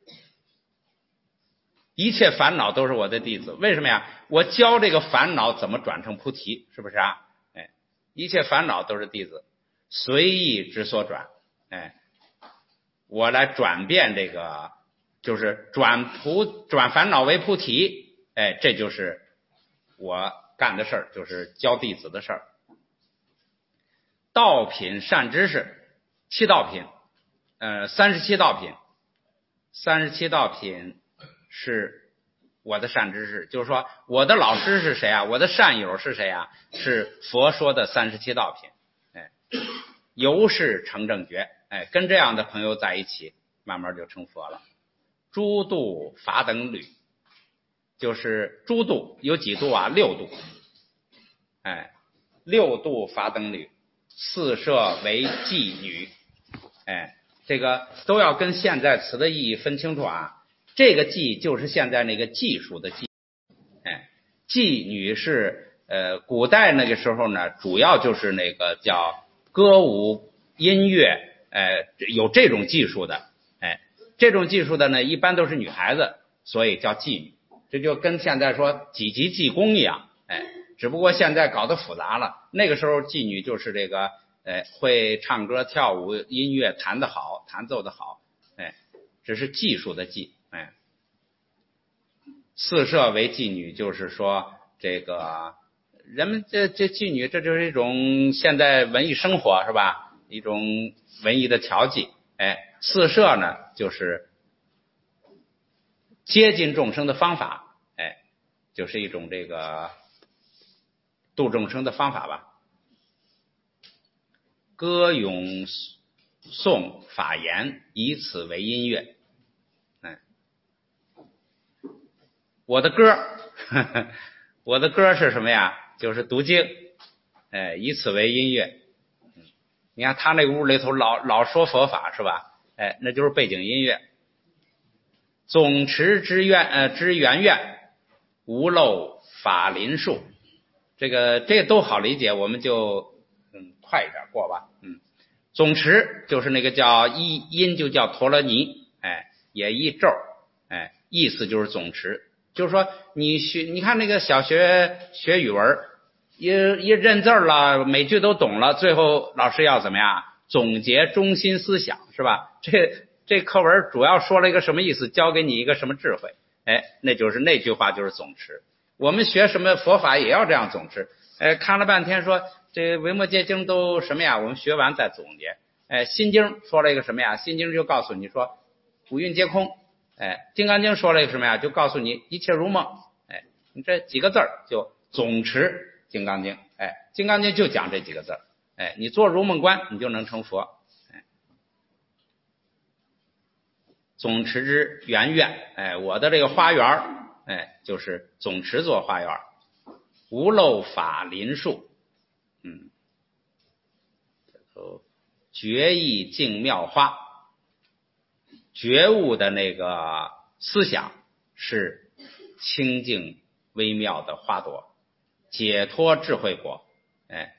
一切烦恼都是我的弟子。为什么呀？我教这个烦恼怎么转成菩提，是不是啊？哎，一切烦恼都是弟子，随意之所转。哎，我来转变这个，就是转菩转烦恼为菩提。哎，这就是我干的事儿，就是教弟子的事儿。道品善知识，七道品，呃，三十七道品，三十七道品是我的善知识，就是说我的老师是谁啊？我的善友是谁啊？是佛说的三十七道品。哎，由是成正觉。哎，跟这样的朋友在一起，慢慢就成佛了。诸度法等侣，就是诸度有几度啊？六度。哎，六度法等侣，四摄为妓女。哎，这个都要跟现在词的意义分清楚啊。这个妓就是现在那个技术的妓。哎，妓女是呃古代那个时候呢，主要就是那个叫歌舞音乐，呃有这种技术的。哎，这种技术的呢，一般都是女孩子，所以叫妓女。这就跟现在说几级技工一样。哎，只不过现在搞得复杂了。那个时候妓女就是这个，哎，会唱歌跳舞，音乐弹得好，弹奏得好。哎，这是技术的技。哎，四摄为妓女，就是说这个人们这这妓女，这就是一种现代文艺生活，是吧？一种文艺的调剂。哎，四摄呢，就是接近众生的方法。哎，就是一种这个度众生的方法吧。歌咏诵法言，以此为音乐。哎，我的歌呵呵我的歌是什么呀？就是读经。哎，以此为音乐。你看他那个屋里头老老说佛法，是吧？哎，那就是背景音乐。总持之愿呃之圆愿，无漏法林树。 这个这都好理解，我们就嗯快一点过吧。嗯，总持就是那个叫一音就叫陀罗尼，哎，也一咒，哎，意思就是总持，就是说你学，你看那个小学学语文，一一认字了，每句都懂了，最后老师要怎么样？总结中心思想，是吧？这这课文主要说了一个什么意思？教给你一个什么智慧？哎，那就是那句话就是总持。我们学什么佛法也要这样总持。哎，看了半天说这维摩诘经都什么呀？我们学完再总结。哎，心经说了一个什么呀？心经就告诉你说五蕴皆空。哎，金刚经说了一个什么呀？就告诉你一切如梦。哎，你这几个字儿就总持金刚经。哎，金刚经就讲这几个字儿。哎，你做如梦观，你就能成佛。哎，总持之园院，哎，我的这个花园，哎，就是总持做花园，无漏法林树，嗯，觉意净妙花，觉悟的那个思想是清净微妙的花朵，解脱智慧果，哎。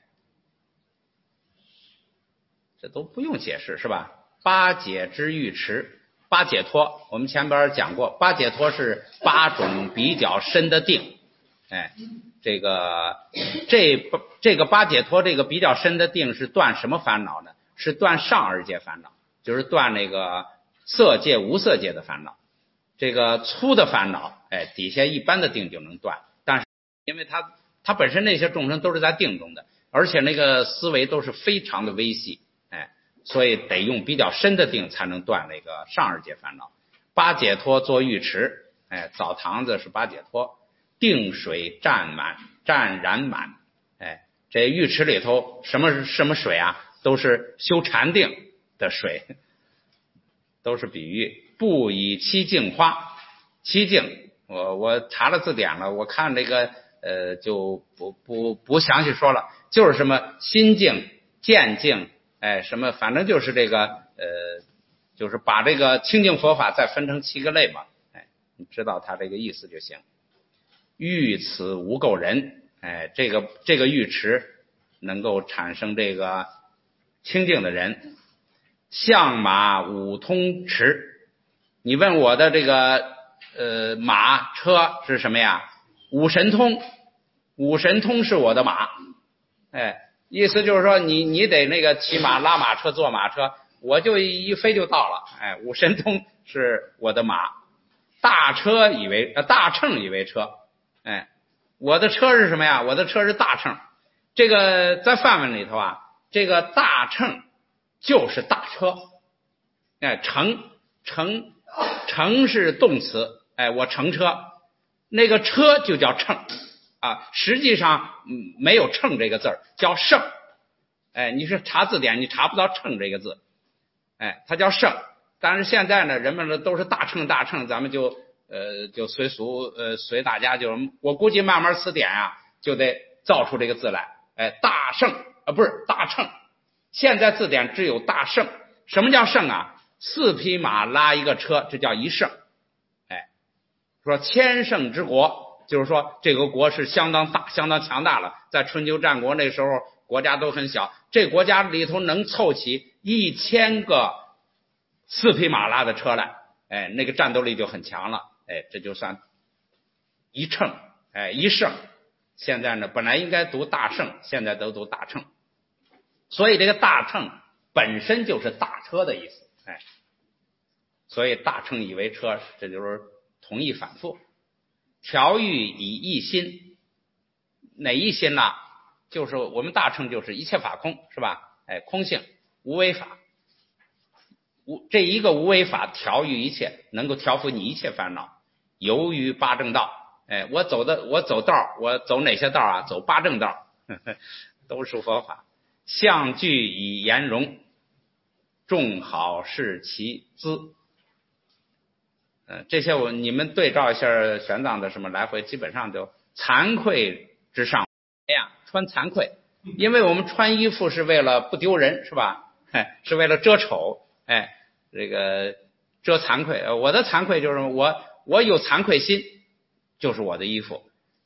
这都不用解释是吧？八解之欲持，八解脱，我们前边讲过，八解脱是八种比较深的定。哎，这个这这个八解脱这个比较深的定是断什么烦恼呢？是断上二界烦恼，就是断那个色界无色界的烦恼。这个粗的烦恼，哎，底下一般的定就能断，但是因为它它本身那些众生都是在定中的，而且那个思维都是非常的微细。哎，所以得用比较深的定才能断那个上二界烦恼。八解脱做浴池，哎，澡堂子是八解脱，定水占满占染满，哎，这浴池里头什么什么水啊，都是修禅定的水，都是比喻。不以七净花，七净，我我查了字典了，我看这个呃就不不不详细说了，就是什么心净、见净。哎，什么，反正就是这个，呃，就是把这个清净佛法再分成七个类嘛。哎，你知道它这个意思就行。欲此无垢人，哎，这个这个浴池能够产生这个清净的人。象马五通池，你问我的这个呃马车是什么呀？五神通，五神通是我的马，哎。意思就是说你你得那个骑马拉马车坐马车，我就一飞就到了。哎，五神通是我的马，大车以为呃大乘以为车，哎，我的车是什么呀？我的车是大乘。这个在梵文里头啊，这个大乘就是大车，哎，乘乘乘是动词，哎，我乘车，那个车就叫乘。啊，实际上嗯没有乘这个字儿，叫圣。哎，你是查字典你查不到乘这个字，哎，它叫圣。但是现在呢，人们呢都是大乘大乘，咱们就呃就随俗呃随大家就，我估计慢慢词典啊就得造出这个字来。哎，大圣啊不是大乘，现在字典只有大圣。什么叫圣啊？四匹马拉一个车，这叫一圣。哎，说千乘之国。就是说这个国是相当大相当强大了，在春秋战国那时候国家都很小，这国家里头能凑起一千个四匹马拉的车来，哎，那个战斗力就很强了，哎，这就算一乘，哎，一圣。现在呢本来应该读大圣，现在都读大乘，所以这个大乘本身就是大车的意思，哎，所以大乘以为车，这就是同义反复。调御以一心，哪一心呢？就是我们大乘就是一切法空，是吧？哎，空性无为法，无这一个无为法调御一切，能够调伏你一切烦恼。由于八正道，哎，我走的我走道，我走哪些道啊？走八正道，呵呵，都是佛法。相具以言容，众好是其资。呃，这些我你们对照一下玄奘的什么来回，基本上就惭愧之上。哎呀，穿惭愧，因为我们穿衣服是为了不丢人，是吧？哎，是为了遮丑，哎，这个遮惭愧。我的惭愧就是我我有惭愧心，就是我的衣服。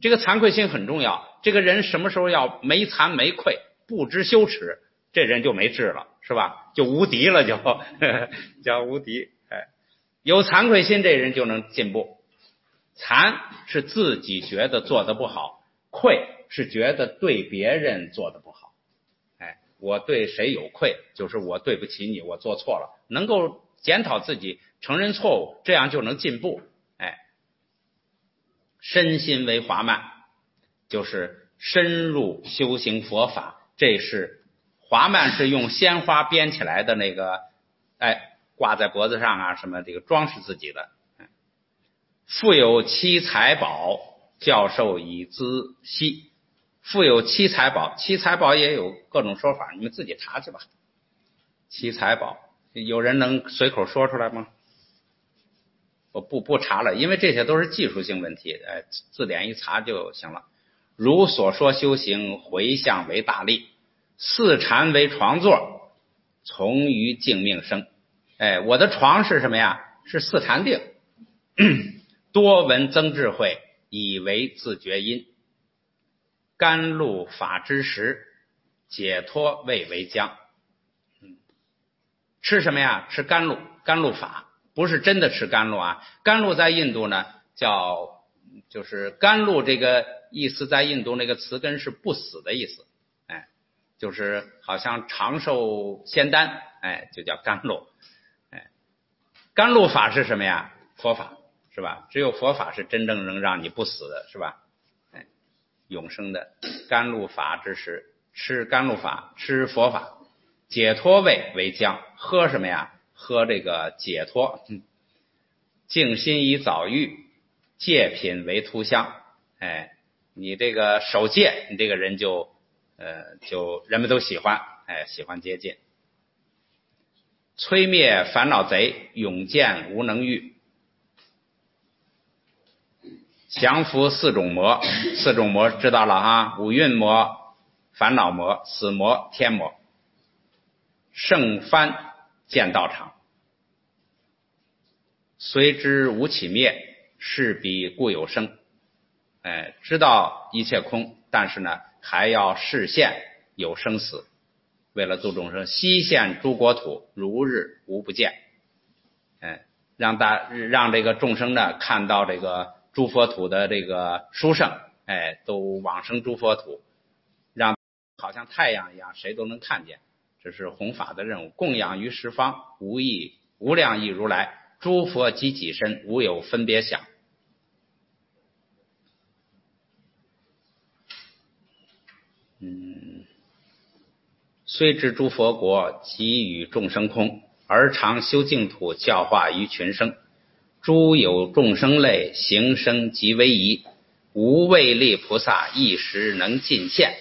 这个惭愧心很重要，这个人什么时候要没惭没愧，不知羞耻，这人就没志了，是吧？就无敌了，就呵呵叫无敌。哎，有惭愧心，这人就能进步。惭是自己觉得做得不好，愧是觉得对别人做得不好。哎，我对谁有愧，就是我对不起你，我做错了，能够检讨自己，承认错误，这样就能进步。哎，身心为华曼，就是深入修行佛法，这是华曼是用鲜花编起来的那个，哎，挂在脖子上啊，什么这个装饰自己的。富有七财宝，教授以资息。富有七财宝，七财宝也有各种说法，你们自己查去吧。七财宝，有人能随口说出来吗？我不不查了，因为这些都是技术性问题，呃，字典一查就行了。如所说修行，回向为大利，四禅为床座，从于静命生。哎，我的床是什么呀？是四禅定。多闻增智慧，以为自觉因。甘露法之时，解脱味为浆。嗯，吃什么呀？吃甘露，甘露法，不是真的吃甘露啊。甘露在印度呢，叫就是甘露这个意思，在印度那个词根是不死的意思，哎，就是好像长寿仙丹，哎，就叫甘露。哎，甘露法是什么呀？佛法。是吧？只有佛法是真正能让你不死的，是吧？哎，永生的。甘露法之时，吃甘露法，吃佛法，解脱味为浆。喝什么呀？喝这个解脱。嗯，静心以早浴，戒品为涂香。哎，你这个守戒，你这个人就呃就人们都喜欢，哎，喜欢接近。摧灭烦恼贼，永见无能欲。降伏四种魔，四种魔知道了哈，五蕴魔、烦恼魔、死魔、天魔。胜幡见道场，虽知无起灭，是彼故有生。哎，知道一切空，但是呢，还要示现有生死，为了度众生，悉现诸国土，如日无不见。哎，让大让这个众生呢看到这个诸佛土的这个殊胜，哎，都往生诸佛土，让好像太阳一样，谁都能看见。这是弘法的任务，供养于十方，无异无量义如来，诸佛及己身，无有分别想。嗯，虽知诸佛国，即与众生空，而常修净土，教化于群生。诸有众生类，行生极为宜，无畏力菩萨一时能尽现。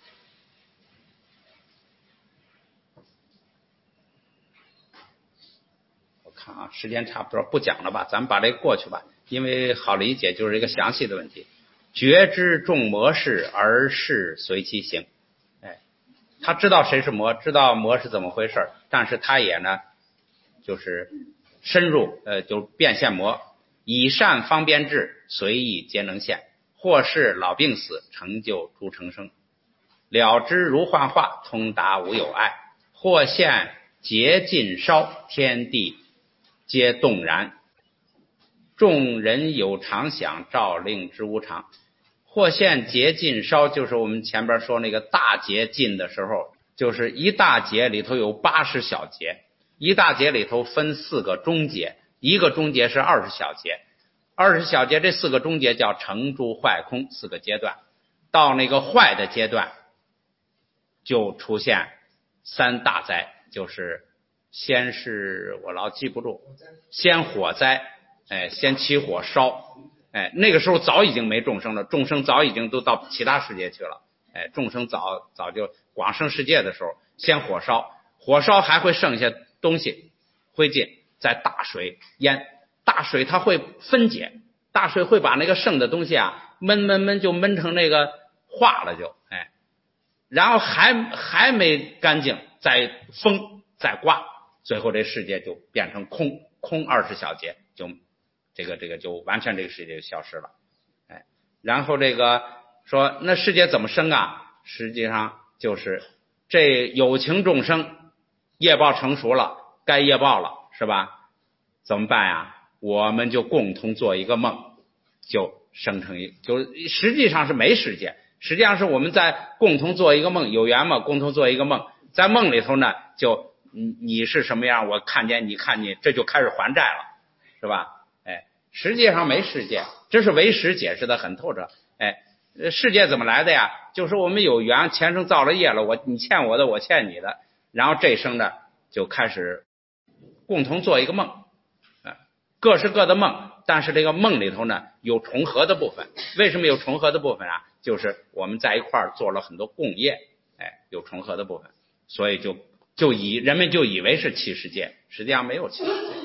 我看啊，时间差不多，不讲了吧，咱们把这个过去吧，因为好理解，就是一个详细的问题。觉知众魔事，而事随其行。哎，他知道谁是魔，知道魔是怎么回事，但是他也呢，就是深入，呃，就变现魔。以善方便智，随意皆能现。或是老病死，成就诸成生。了知如幻化，通达无有碍。或现劫尽烧，天地皆动然。众人有常想，照令之无常。或现劫尽烧，就是我们前边说那个大劫尽的时候，就是一大劫里头有八十小劫，一大劫里头分四个中劫，一个中劫是二十小劫，二十小劫这四个中劫叫成住坏空四个阶段。到那个坏的阶段，就出现三大灾，就是先是我老记不住，先火灾，哎，先起火烧，哎，那个时候早已经没众生了，众生早已经都到其他世界去了，哎，众生早早就广生世界的时候，先火烧，火烧还会剩下东西，灰烬，在大水淹，大水它会分解，大水会把那个剩的东西啊焖焖焖就焖成那个化了就，哎，然后还还没干净，再风再刮，最后这世界就变成空空二十小劫，就这个这个就完全这个世界就消失了。哎， 然后这个说那世界怎么生啊？实际上就是这有情众生业报成熟了，该业报了，是吧？怎么办呀？我们就共同做一个梦，就生成一就实际上是没世界，实际上是我们在共同做一个梦，有缘嘛，共同做一个梦，在梦里头呢，就你你是什么样，我看见你看你，这就开始还债了，是吧？哎，实际上没世界，这是唯识解释的很透彻。哎，世界怎么来的呀？就是我们有缘，前生造了业了，我你欠我的，我欠你的，然后这一生呢就开始共同做一个梦，各是各的梦，但是这个梦里头呢有重合的部分。为什么有重合的部分啊？就是我们在一块儿做了很多共业，哎，有重合的部分，所以就就以人们就以为是七世界，实际上没有七世界。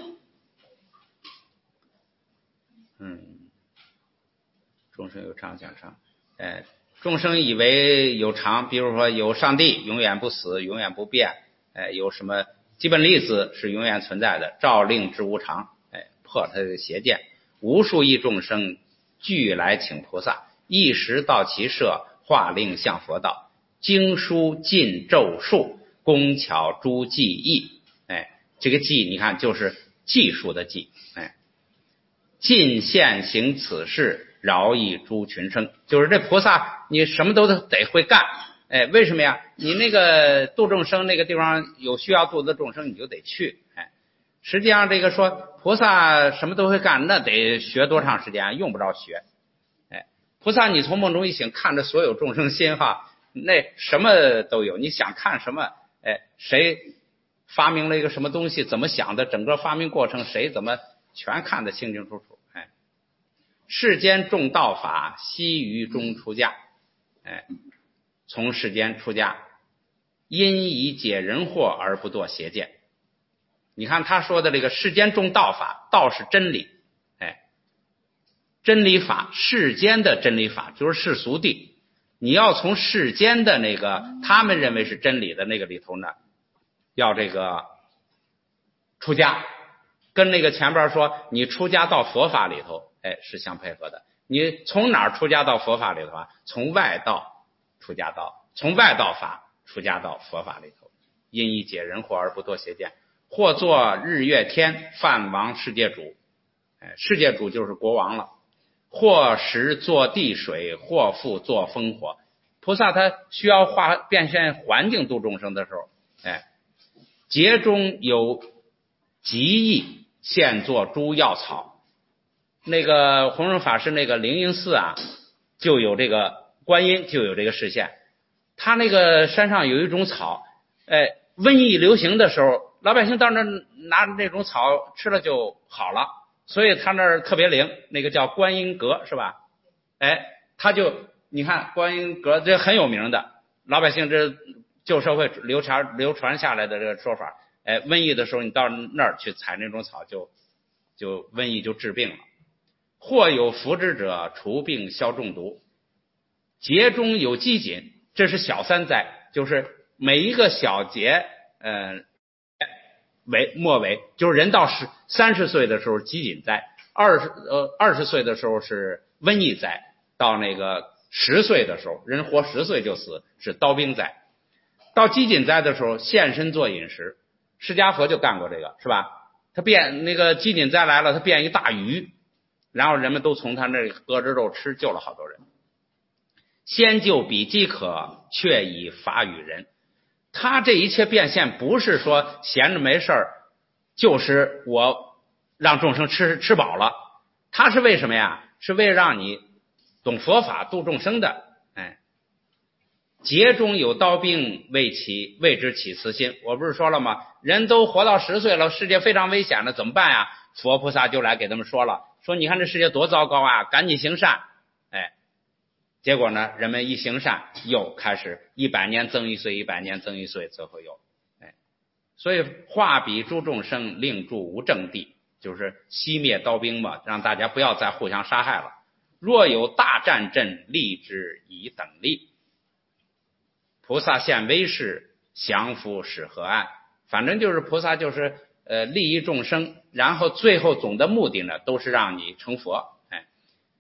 嗯，众生有常想常，哎，众生以为有常，比如说有上帝永远不死，永远不变，哎，有什么基本粒子是永远存在的，照令之无常，哎，破他的邪见。无数亿众生俱来请菩萨，一时到其舍，化令向佛道。经书尽咒术，工巧诸技艺。哎，这个技你看就是技术的技，哎，尽现行此事，饶益诸群生。就是这菩萨你什么都得会干。哎，为什么呀？你那个度众生那个地方有需要度的众生你就得去。哎，实际上这个说菩萨什么都会干，那得学多长时间？用不着学。哎，菩萨你从梦中一醒，看着所有众生心哈，那什么都有，你想看什么，哎，谁发明了一个什么东西，怎么想的，整个发明过程谁怎么全看得清清楚楚。哎，世间众道法，悉于中出家。哎，从世间出家，因以解人惑而不堕邪见。你看他说的这个世间众道法，道是真理，哎，真理法，世间的真理法就是世俗谛。你要从世间的那个他们认为是真理的那个里头呢，要这个出家，跟那个前边说你出家到佛法里头，哎，是相配合的。你从哪儿出家到佛法里头啊？从外道出家道，从外道法出家到佛法里头，因以解人惑而不堕邪见。或作日月天，梵王世界主，哎，世界主就是国王了。或时作地水，或复作风火。菩萨他需要化变现环境度众生的时候，哎，节中有极意，现作诸药草。那个弘忍法师那个灵隐寺啊，就有这个观音，就有这个示现。他那个山上有一种草，哎，瘟疫流行的时候，老百姓到那儿拿那种草吃了就好了，所以他那儿特别灵，那个叫观音阁，是吧？哎，他就你看观音阁这很有名的，老百姓这旧社会流传流传下来的这个说法。哎，瘟疫的时候你到那儿去采那种草，就就瘟疫就治病了。或有服之者，除病消中毒。节中有积谨，这是小三灾，就是每一个小节，呃，为末尾，就是人到十三十岁的时候积谨灾，二十呃二十岁的时候是瘟疫灾，到那个十岁的时候，人活十岁就死，是刀兵灾。到积谨灾的时候，现身做饮食。释迦佛就干过这个，是吧？他变那个积谨灾来了，他变一大鱼，然后人们都从他那里割着肉吃，救了好多人。先救彼饥渴，却以法与人。他这一切变现不是说闲着没事儿，就是我让众生吃吃饱了，他是为什么呀？是为了让你懂佛法度众生的。哎，节中有刀兵，为其为之起慈心。我不是说了吗？人都活到十岁了，世界非常危险了，怎么办呀？佛菩萨就来给他们说了，说你看这世界多糟糕啊，赶紧行善。哎，结果呢，人们一行善，又开始一百年增一岁，一百年增一岁，最后又，哎，所以化彼诸众生，令住无正地，就是熄灭刀兵嘛，让大家不要再互相杀害了。若有大战阵，立之以等力。菩萨现威势，降伏使河岸。反正就是菩萨就是呃利益众生，然后最后总的目的呢，都是让你成佛。哎，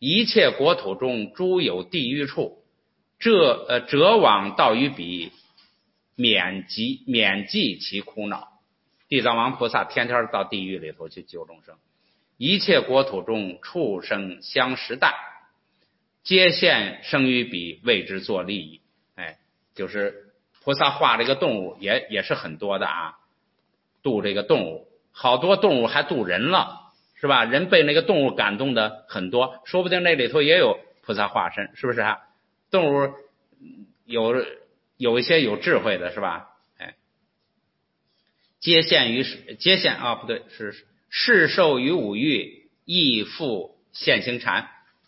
一切国土中诸有地狱处，这呃者往道于彼，免极免济其苦恼。地藏王菩萨天天到地狱里头去救众生，一切国土中畜生相食啖，皆现生于彼，为之作利益。哎，就是菩萨画这个动物也也是很多的啊，度这个动物，好多动物还度人了，是吧？人被那个动物感动的很多，说不定那里头也有菩萨化身，是不是啊？动物有有一些有智慧的，是吧？哎，皆现于皆现啊，不对，是世受于五欲，亦复现行禅。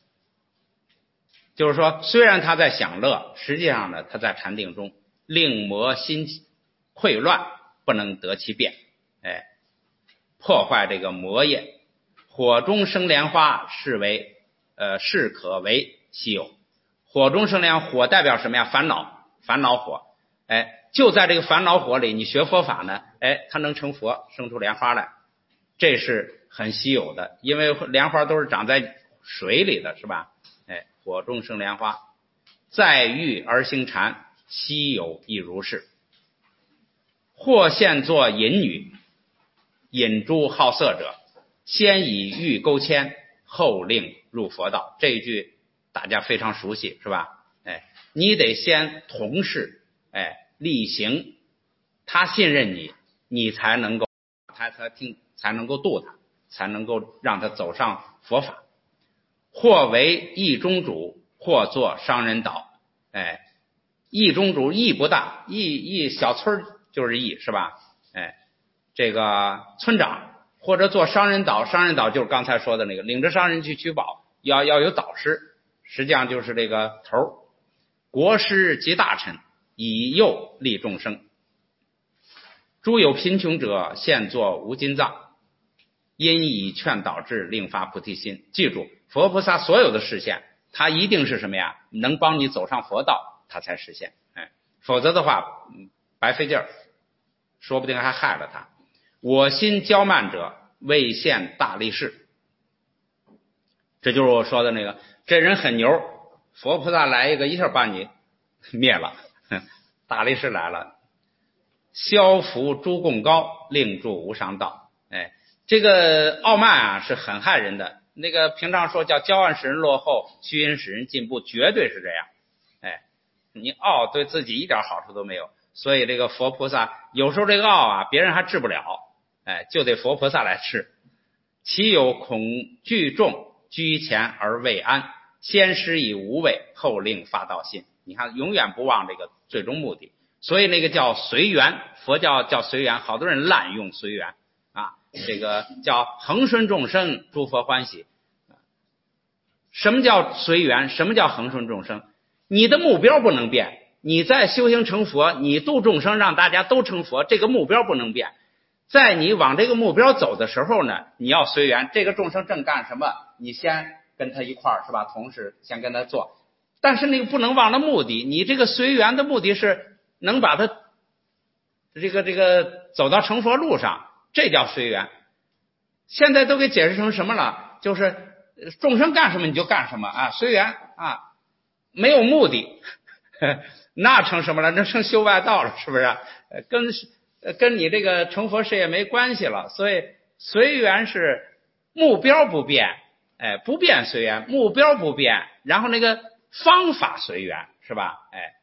就是说，虽然他在享乐，实际上呢，他在禅定中令魔心溃乱，不能得其变，哎，破坏这个魔业。火中生莲花，是为呃是可为稀有。火中生莲，火代表什么呀？烦恼，烦恼火。哎，就在这个烦恼火里，你学佛法呢，哎，它能成佛，生出莲花来，这是很稀有的，因为莲花都是长在水里的，是吧？哎，火中生莲花，在欲而行禅，稀有亦如是。或现作淫女，引诸好色者，先以欲勾牵，后令入佛道。这一句大家非常熟悉，是吧？哎，你得先同事，哎，力行，他信任你，你才能够他才听才能够度他，才能够让他走上佛法。或为义中主，或做商人岛。哎，义中主义不大，义义小村就是义，是吧？哎，这个村长或者做商人岛，商人岛就是刚才说的那个领着商人去取宝，要要有导师，实际上就是这个头。国师及大臣，以诱利众生。诸有贫穷者，现作无尽藏，因以劝导智，令发菩提心。记住，佛菩萨所有的示现，他一定是什么呀？能帮你走上佛道，他才实现。哎，否则的话，白费劲儿，说不定还害了他。我心骄慢者，未现大力士。这就是我说的那个，这人很牛，佛菩萨来一个，一下把你灭了。大力士来了，消伏诸贡高，令住无上道。哎，这个傲慢啊，是很害人的。那个平常说叫骄傲使人落后，虚心使人进步，绝对是这样。哎，你傲对自己一点好处都没有，所以这个佛菩萨有时候这个傲啊，别人还治不了，哎，就得佛菩萨来治。其有恐惧重，居前而未安，先施以无畏，后令发道心。你看，永远不忘这个最终目的。所以那个叫随缘，佛教叫随缘，好多人滥用随缘啊，这个叫恒顺众生，诸佛欢喜。什么叫随缘？什么叫恒顺众生？你的目标不能变，你在修行成佛，你度众生让大家都成佛，这个目标不能变。在你往这个目标走的时候呢，你要随缘，这个众生正干什么，你先跟他一块儿，是吧？同时先跟他做，但是那个不能忘了目的，你这个随缘的目的是能把他这个这个走到成佛路上，这叫随缘。现在都给解释成什么了？就是众生干什么你就干什么啊，随缘啊，没有目的，那成什么了？那成修外道了，是不是？跟跟你这个成佛事业没关系了。所以随缘是目标不变，哎，不变随缘，目标不变，然后那个方法随缘，是吧？哎，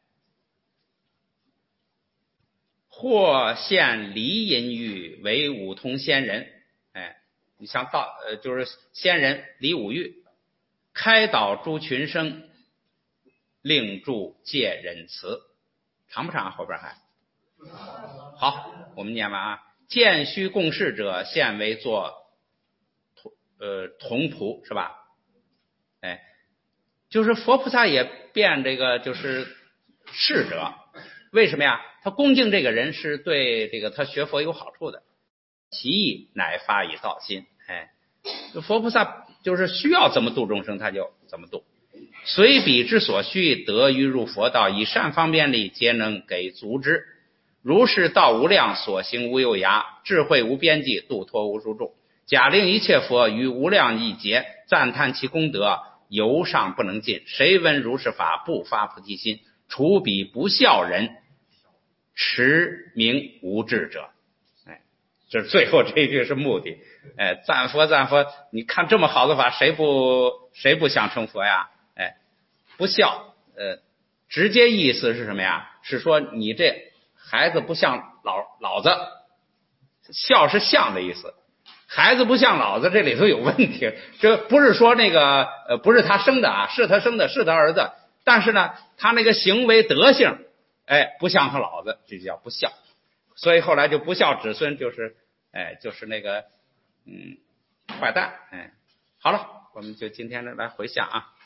或现离淫欲为五通仙人。哎，你像道呃，就是仙人离五欲，开导诸群生，令住戒忍慈。长不长？后边还好，我们念完啊。见虚共事者，现为作呃童仆，是吧？哎，就是佛菩萨也变这个就是侍者，为什么呀？他恭敬这个人是对这个他学佛有好处的，其意乃发以道心。哎，佛菩萨就是需要怎么度众生，他就怎么度。随彼之所需，得于入佛道，以善方便力，皆能给足之。如是道无量，所行无有涯，智慧无边际，度脱无数众。假令一切佛于无量亿劫赞叹其功德， 由上不能进，谁闻如是法，不发菩提心，除彼不孝人，持名无智者。哎，这最后这一句是目的。哎，赞佛赞佛，你看这么好的法，谁不谁不想成佛呀？哎，不孝，呃，直接意思是什么呀？是说你这孩子不像老老子，孝是像的意思。孩子不像老子，这里头有问题。这不是说那个呃，不是他生的啊，是他生的，是他儿子。但是呢，他那个行为德性，哎，不像他老子，这就叫不孝。所以后来就不孝子孙，就是哎，就是那个嗯，坏蛋。哎，好了，我们就今天来回向啊。